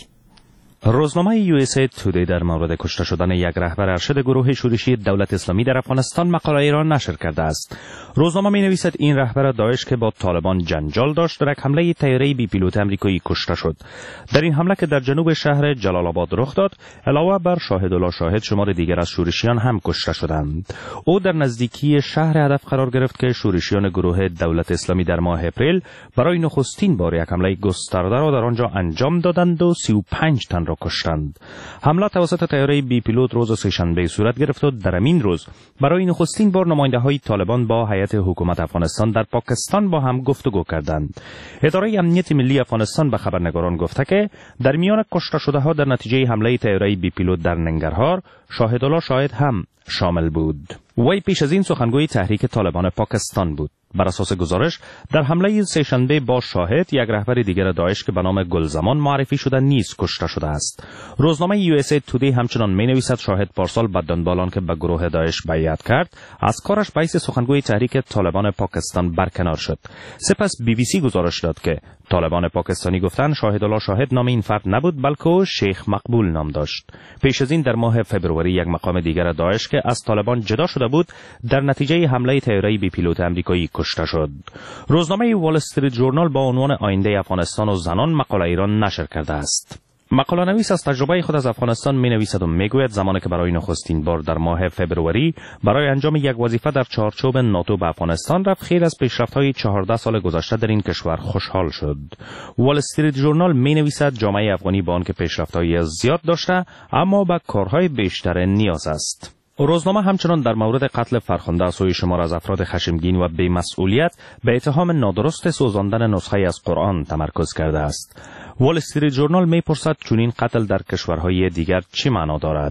روزنامه USA تودی در مورد کشته شدن یک رهبر ارشد گروه شورشی دولت اسلامی در افغانستان مقاله را نشر کرده است. روزنامه می نویسد این رهبر داعش که با طالبان جنجال داشت در یک حمله طیاره‌ای بی پیلوت آمریکایی کشته شد. در این حمله که در جنوب شهر جلال آباد رخ داد، علاوه بر شاهد و لاشاهد شمار دیگر از شورشیان هم کشته شدند. او در نزدیکی شهر هدف قرار گرفت که شورشیان گروه دولت اسلامی در ماه اپریل برای نخستین بار یک حمله گسترده را در آنجا انجام دادند و 35 تن را کشتند. حمله توسط طیاره بی پیلوت روز سه‌شنبه صورت گرفت و در همین روز برای نخستین بار نماینده‌های طالبان با هیئت حکومت افغانستان در پاکستان با هم گفتگو کردند. اداره امنیت ملی افغانستان به خبرنگاران گفته که در میان کشته شده‌ها در نتیجه حمله طیاره بی پیلوت در ننگرهار شاهدالله شاهد هم شامل بود. وی پیش از این سخنگوی تحریک طالبان پاکستان بود. بر اساس گزارش در حمله سه‌شنبه با شاهد یک رهبر دیگر داعش که به نام گلزمان معرفی شده نیز کشته شده است. روزنامه USA تودی همچنان می‌نویسد شاهد پارسال به دنبال که به گروه داعش بیعت کرد از کارش به حیث سخنگوی تحریک طالبان پاکستان برکنار شد. سپس BBC گزارش داد که طالبان پاکستانی گفتند شاهدالله شاهد نام این فرد نبود بلکه شیخ مقبول نام داشت. پیش از این در ماه فبروری یک مقام دیگر داعش که از طالبان جدا شده بود در نتیجه حمله طیاره بی پیلوت آمریکایی کشته شد. روزنامه وال استریت ژورنال با عنوان آینده افغانستان و زنان مقاله ایران نشر کرده است. مقاله نویس از تجربه خود از افغانستان می نویسد و می گوید زمانی که برای نخستین بار در ماه فبروری برای انجام یک وظیفه در چارچوب ناتو به افغانستان رفت، خیر از پیشرفت‌های 14 سال گذشته در این کشور خوشحال شد. وال استریت ژورنال می نویسد جامعه افغانی با آنکه پیشرفت‌های زیاد داشته اما به کارهای بیشتر نیاز است. روزنامه همچنان در مورد قتل فرخنده از سوی شمار از افراد خشمگین و بی‌مسئولیت به اتهام نادرست سوزاندن نسخه از قرآن تمرکز کرده است. وال استریت ژورنال می‌پرسد چنین قتل در کشورهای دیگر چه معنا دارد؟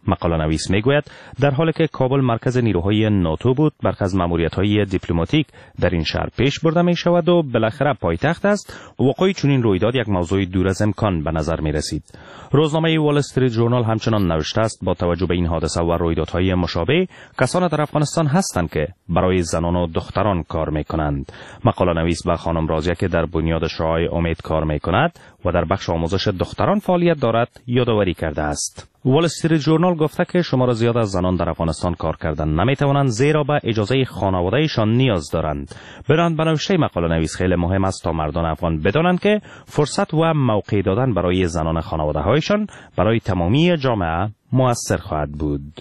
مقاله نویس میگوید در حالی که کابل مرکز نیروهای ناتو بود، برخی از ماموریت‌های دیپلماتیک در این شهر پیش برده می شود و بالاخره پایتخت است. وقوع چنین رویداد یک موضوع دور از امکان به نظر می رسید. روزنامه وال استریت ژورنال همچنان نوشته است با توجه به این حادثه و رویدادهای مشابه، کسان در افغانستان هستند که برای زنان و دختران کار می کنند. مقاله نویس به خانم رازیه که در بنیاد شورای امید کار می کند و در بخش آموزش دختران فعالیت دارد یادآوری کرده است. وال استریت ژورنال گفته که شمار زیاد از زنان در افغانستان کار کردن نمی توانند زیرا به اجازه خانواده‌شان نیاز دارند. بران به نوشته مقاله نویس خیلی مهم است تا مردان افغان بدانند که فرصت و موقع دادن برای زنان خانواده‌هایشان برای تمامی جامعه مؤثر خواهد بود.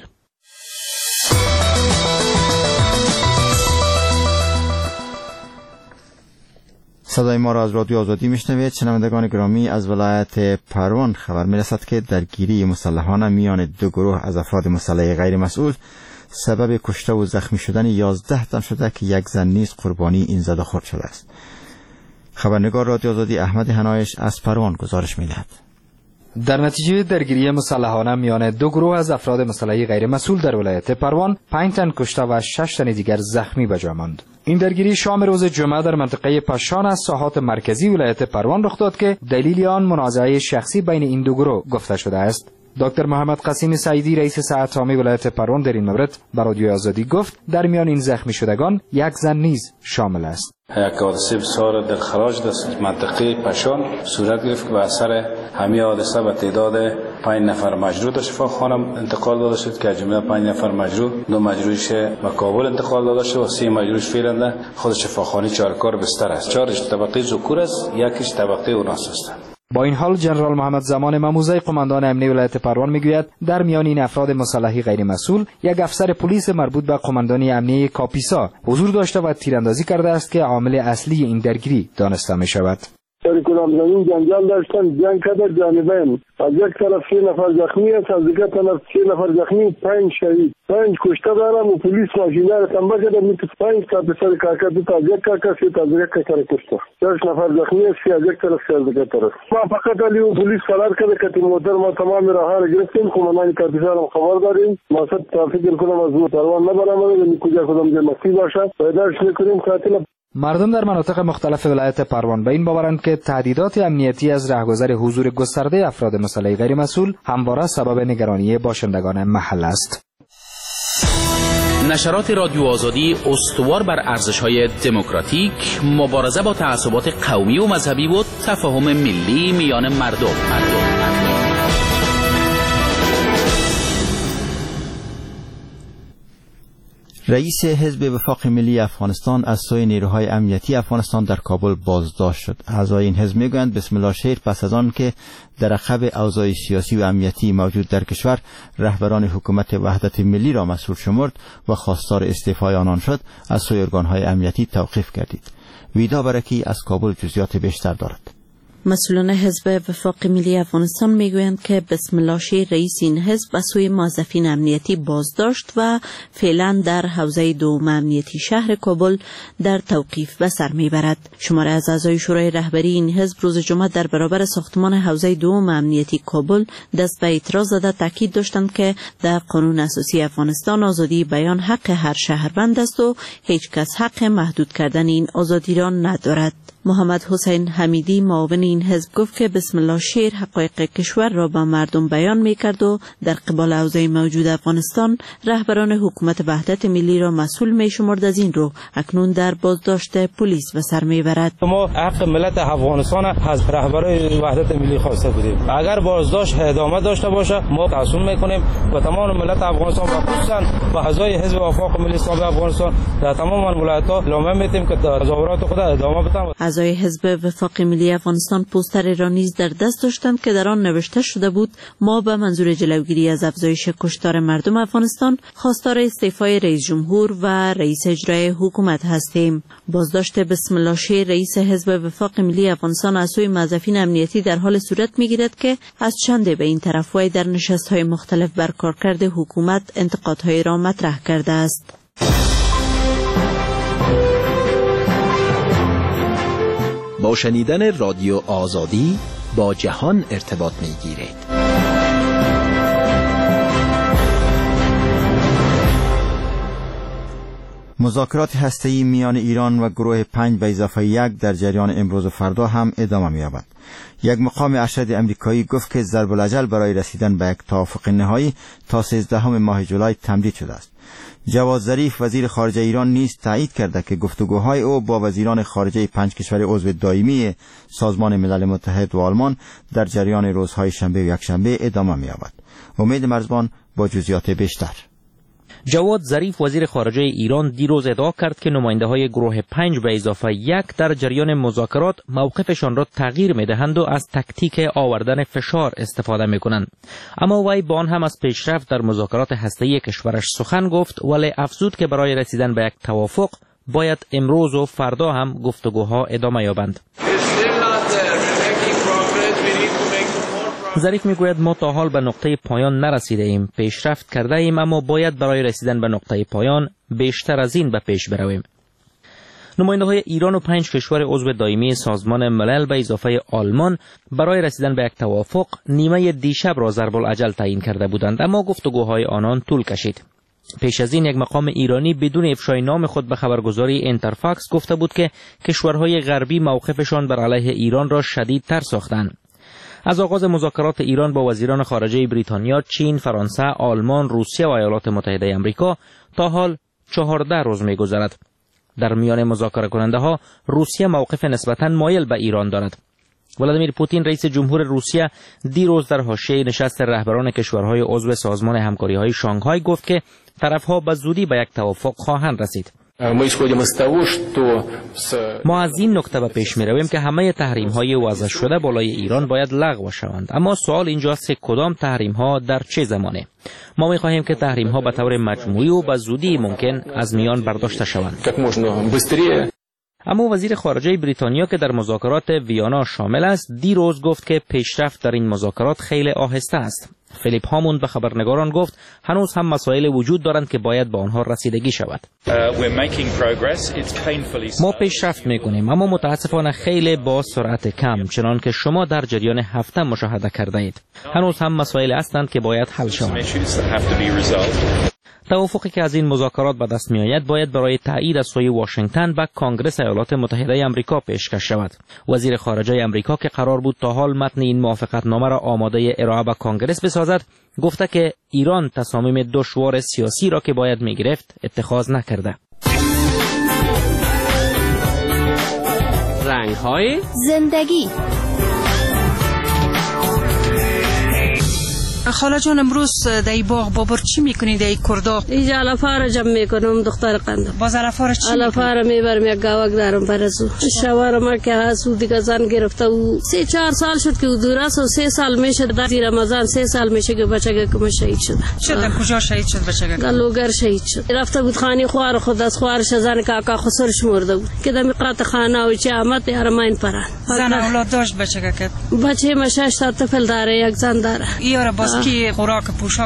صدای ما را از رادیو آزادی میشنوید. شنوندگان گرامی، از ولایت پروان خبر میرسد که درگیری مسلحانه میان دو گروه از افراد مسلح غیر مسئول سبب کشته و زخمی شدن 11 تن شده که یک زن نیز قربانی این زد و خورد شده است. خبرنگار رادیو آزادی احمد هنایش از پروان گزارش میدهد. در نتیجه درگیری مسلحانه میان دو گروه از افراد مسلح غیر مسئول در ولایت پروان 5 تن کشته و 6 تن دیگر زخمی به جا ماند. این درگیری شام روز جمعه در منطقه پشان از ساحات مرکزی ولایت پروان رخ داد که دلیل آن منازعه شخصی بین این دو گروه گفته شده است. دکتر محمد قاسم سعیدی رئیس ساعت عامه ولایت پروان در این مورد به رادیو آزادی گفت در میان این زخمی شدگان یک زن نیز شامل است. یک حادثه بسیار دلخراش در منطقه پشان صورت گرفت که به اثر همین حادثه به تعداد 5 نفر مجروح در شفاخانه انتقال داده شد که جمله 5 نفر مجروح 2 مجروحش به کابل انتقال داده شد و 3 مجروحش فعلا خود شفاخانه چارکار بستر است. 4 طبقه ذکور است، 1 طبقه اناث است. با این حال جنرال محمد زمان مموزه قماندان امنیه ولایت پروان میگوید در میان این افراد مسلح غیر مسئول یک افسر پلیس مربوط به قماندانی امنیه کاپیسا حضور داشته و تیراندازی کرده است که عامل اصلی این درگیری دانسته می شود. زمین جنجال داشتن، جنگ کرده جانبین. از یک طرف 3 نفر زخمی است، از دیگر طرف 3 نفر زخمی، 5 شهید، 5 کشته دارم و پلیس ماشیندار تنبه کرده میتو 5 تا پسر کاکا 2 تا از یک کاکا 3 تا از یک کاکا کشته. 6 نفر زخمی است، 3 از یک طرف 3 از دیگر طرف. ما فقط علی و پلیس فرار کرده که موتر ما تمام راه را گرفتیم. قماندان کاپیسا را خبر داریم. مقصد ترافیک کنم از پروان نبرامده و کجا خودم جای مخفی باشه. پیداش میکنیم قاتل. مردم در مناطق مختلف ولایت پروان به این باورند که تهدیدات امنیتی از رهگذر حضور گسترده افراد مسلح غیر مسئول همواره سبب نگرانی باشندگان محل است. نشرات رادیو آزادی استوار بر ارزش‌های دموکراتیک، مبارزه با تعصبات قومی و مذهبی و تفاهم ملی میان مردم. رئیس حزب وفاق ملی افغانستان از سوی نیروهای امنیتی افغانستان در کابل بازداشت شد. اعضای این حزب میگویند بسم الله شیر پس از آن که در عقب اوضاع سیاسی و امنیتی موجود در کشور رهبران حکومت وحدت ملی را مسئول شمرد و خواستار استعفای آنان شد، از سوی ارگانهای امنیتی توقیف گردید. ویدا برکی از کابل جزئیات بیشتر دارد. مسئولان حزب وفاق ملی افغانستان میگویند که بسم الله شیر رئیس این حزب از سوی موظفین امنیتی بازداشت و فعلا در حوزه دوم امنیتی شهر کابل در توقیف به سر میبرد. شماره از اعضای شورای رهبری این حزب روز جمعه در برابر ساختمان حوزه دوم امنیتی کابل دست به اعتراض زده تاکید داشتند که در قانون اساسی افغانستان آزادی بیان حق هر شهروند است و هیچ کس حق محدود کردن این آزادی را ندارد. محمد حسین حمیدی معاون این حزب گفت که بسم الله شیر حقایق کشور را به مردم بیان می‌کرد و در قبال اوضاع موجود افغانستان رهبران حکومت وحدت ملی را مسئول می‌شمرد. از این رو اکنون در بازداشت پلیس به سر می‌برد. ما حق ملت افغانستان از رهبران وحدت ملی خواسته بودیم. اگر بازداشت ادامه داشته باشه ما تصمیم می‌کنیم و تمام ملت افغانستان و خصوصا به اعضای حزب وفاق ملی اسلامی افغانستان در تمام ولایت‌ها اعلام می‌کنیم که تظاهرات خود ادامه بدن. اعضای حزب وفاق ملی افغانستان پوستری را نیز در دست داشتند که در آن نوشته شده بود ما به منظور جلوگیری از افزایش کشتار مردم افغانستان خواستار استعفای رئیس جمهور و رئیس اجرایی حکومت هستیم. بازداشت بسم الله شیر رئیس حزب وفاق ملی افغانستان از سوی موظفین امنیتی در حال صورت میگیرد که از چند به این طرف وی در نشست‌های مختلف بر کارکرد حکومت انتقادهای را مطرح کرده است. با شنیدن رادیو آزادی با جهان ارتباط می‌گیرید. مذاکرات هسته‌ای میان ایران و گروه 5 به اضافه 1 در جریان امروز و فردا هم ادامه می‌یابد. یک مقام ارشد امریکایی گفت که ضرب الاجل برای رسیدن به یک توافق نهایی تا 13 ماه جولای تمدید شده است. جواد ظریف وزیر خارجه ایران نیز تایید کرده که گفتگوهای او با وزیران خارجه 5 کشور عضو دائمی سازمان ملل متحد و آلمان در جریان روزهای شنبه و یکشنبه ادامه می‌یابد. امید مرزبان با جزئیات بیشتر. جواد ظریف وزیر خارجه ایران دیروز ادعا کرد که نماینده‌های گروه 5 به اضافه 1 در جریان مذاکرات موقفشان را تغییر می‌دهند و از تکتیک آوردن فشار استفاده می‌کنند. اما وی با آن هم از پیشرفت در مذاکرات هسته‌ای کشورش سخن گفت، ولی افزود که برای رسیدن به یک توافق باید امروز و فردا هم گفتگوها ادامه یابند. ظریف میگوید ما تا حال به نقطه پایان نرسیده ایم، پیشرفت کرده ایم، اما باید برای رسیدن به نقطه پایان بیشتر از این به پیش برویم. نماینده های ایران و 5 کشور عضو دائمی سازمان ملل به اضافه آلمان برای رسیدن به یک توافق نیمه دیشب را ضرب الاجل تعیین کرده بودند، اما گفتگوهای آنان طول کشید. پیش از این یک مقام ایرانی بدون افشای نام خود به خبرگزاری اینترفاکس گفته بود که کشورهای غربی موقفشان بر علیه ایران را شدیدتر ساختند. از آغاز مذاکرات ایران با وزیران خارجه بریتانیا، چین، فرانسه، آلمان، روسیه و ایالات متحده آمریکا تا حال 14 روز می‌گذرد. در میان مذاکره کننده ها روسیه موقف نسبتاً مایل به ایران دارد. ولادیمیر پوتین رئیس جمهور روسیه دیروز در حاشیه نشست رهبران کشورهای عضو سازمان همکاری‌های شانگهای گفت که طرف‌ها به زودی به یک توافق خواهند رسید. ما از این نکته به پیش می رویم که همه تحریم های وضع شده بالای ایران باید لغو شوند، اما سوال اینجاست که کدام تحریم ها در چه زمانه. ما می خواهیم که تحریم ها به طور مجموعی و به زودی ممکن از میان برداشته شوند. اما وزیر خارجه بریتانیا که در مذاکرات ویانا شامل است دیروز گفت که پیشرفت در این مذاکرات خیلی آهسته است. فیلیپ هاموند به خبرنگاران گفت هنوز هم مسائل وجود دارند که باید به آنها رسیدگی شود. ما پیشرفت میکنیم، اما متاسفانه خیلی با سرعت کم، چنان که شما در جریان هفته مشاهده کرده اید. هنوز هم مسائل هستند که باید حل شوند. توافقی که از این مذاکرات به دست می آید باید برای تایید از سوی واشنگتن به کانگرس ایالات متحده آمریکا پیشکش شود. وزیر خارجه آمریکا که قرار بود تا حال متن این موافقتنامه را آماده ارائه به کانگرس بسازد، گفته که ایران تصامیم دشوار سیاسی را که باید می گرفت اتخاذ نکرده. رنگ‌های زندگی. خاله جان امروز در این باغ بابر چی میکنی در این کردا؟ اینجا علفا را جمع میکنم دختر قندم. باز علفا را چی میکنی؟ علفا را میبرم یک گاوک دارم برزو. شوار ما که هست و دیگه زن گرفته و 3-4 سال شد که دورست و 3 سال میشه در رمضان 3 سال میشه که بچه کم شهید شده. چه کجا شهید شد بچه؟ در لوگر شهید شد. رفته بود خانی خوار خود از خوارش زن کاکا خسرش مرده بود. که در قرات خانه و چه آمد ارمین پران. زن اولاد داشت بچه که؟ بچه ما 6 تا طفل داره، یک زن داره. ایاره باز کی خوراک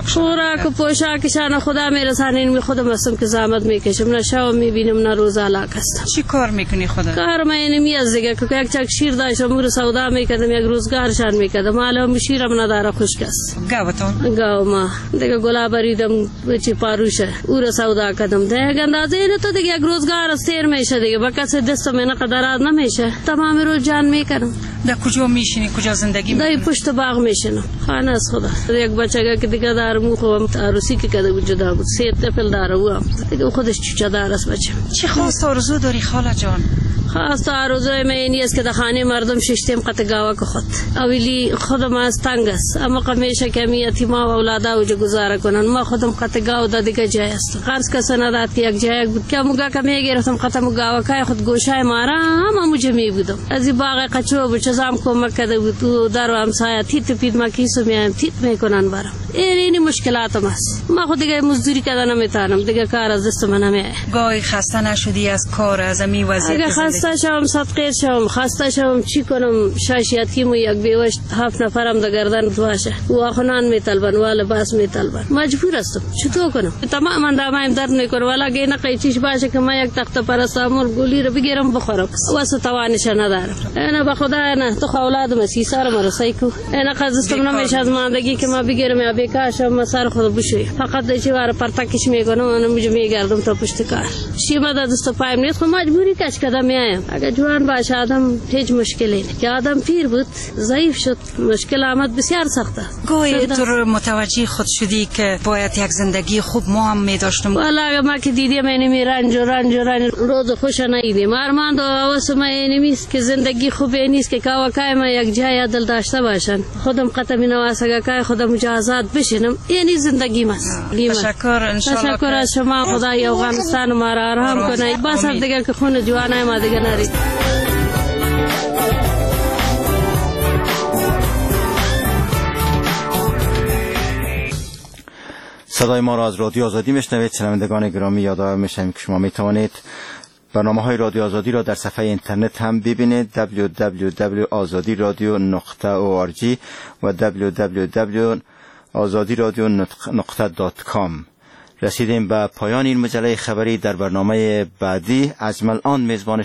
پوشاکشان خدا میرسانین می خودم هستم که زحمت میکشم، نه شب میبینم نه روز علاق هستم. چی کار میکنی خدا؟ کار من اینمی از دیگه که یک چک شیر داشتم مور سودا میکردم، یک روزگارشان میکردم، حالا شیرم نداره خشک است. گاوتون؟ گاو ما دیگه گلاب بریدم چی پاروشه او را سودا کردم دیگه اندازه اینه تو دیگه یک روزگار سیر میشه دیگه با کسی دست من قدرات نمیشه، تمام روز جان میکردم. در کجا میشینی؟ کجا زندگی میکنی؟ در پشت باغ میشینم، خانه از خدا. یک بچه که دیگه دارم خوام عروسی که کده بود جدا بود، 3 طفل داره و دیگه خودش چوچه داره است بچه. چی خواست آرزو داری خاله جان؟ خواست آرزوی من این است که در خانه مردم ششتیم قط گاوک خود اولی خودم از تنگ است، اما همیشه کمی یتیما و اولادا وجه گذاره کنن. ما خودم قط گاو دا دیگه جای است، قرض کس نداد که یک جای بود که موگا کمی گرفتم قطم گاوکای خود گوشای مارا هم موجه می بودم. از این باغ قچو بود چزام کمک کرده بود و در و همسایه تیت پید ما کیسو میایم تیت میکنن برام. این مشکلاتم است، ما خود دیگه مزدوری کردن نمیتونم، دیگه کار از دست من نمیاد. گاهی خسته نشدی از کار از می وضعیت؟ خسته شوم صدقیر شوم، خسته شوم چی کنم؟ شاشیتیم و یک بیوش 7 نفرم در گردن باشه و خنان میطلبن و لباس میطلبن، مجبور هستم چطور کنم؟ تماما دامایم درد میکنه ولی گینه قیچیش باشه که من یک تخت پرستامول گولی رو بگیرم بخورم واسه توانش ندارم. انا به خدا نه تو اولادم 30 سال مرسی کو انا قزستم نمیشه از ماندگی که من ما بگیرم یا بیکاشم ما سر خود بشوی فقط دیگه واره پرتکش میکنم و میجم میگردم تا پشت کار شیما دست و پایم نیست خب مجبوری کش کدام میایم اگه جوان باشه آدم هیچ مشکلی نیست که آدم پیر بود ضعیف شد مشکل آمد بسیار سخته گویا تو متوجه خود شدی که باید یک زندگی خوب ما هم می داشتم والا ما که دیدیم اینمی رنج روز خوش نیدیم ارمان و واسه ما اینمیست که زندگی خوبی نیست که کاوکای ما یک جای دل داشته باشن خودم قطع بینواسه که خودم آزاد بشینم یعنی زندگی ماست تشکر از شما خدای افغانستان ما را آرام کنه بس دیگه که خون جوانای ما دیگه نرید صدای ما را از رادیو آزادی میشنوید. شنوندگان گرامی یادآور میشم که شما میتوانید برنامه‌های رادیو آزادی را در صفحه اینترنت هم ببینید www.azadiradio.org و www.azadiradio.com. رسیدیم به پایان این مجله خبری. در برنامه بعدی اجمل آن میزبان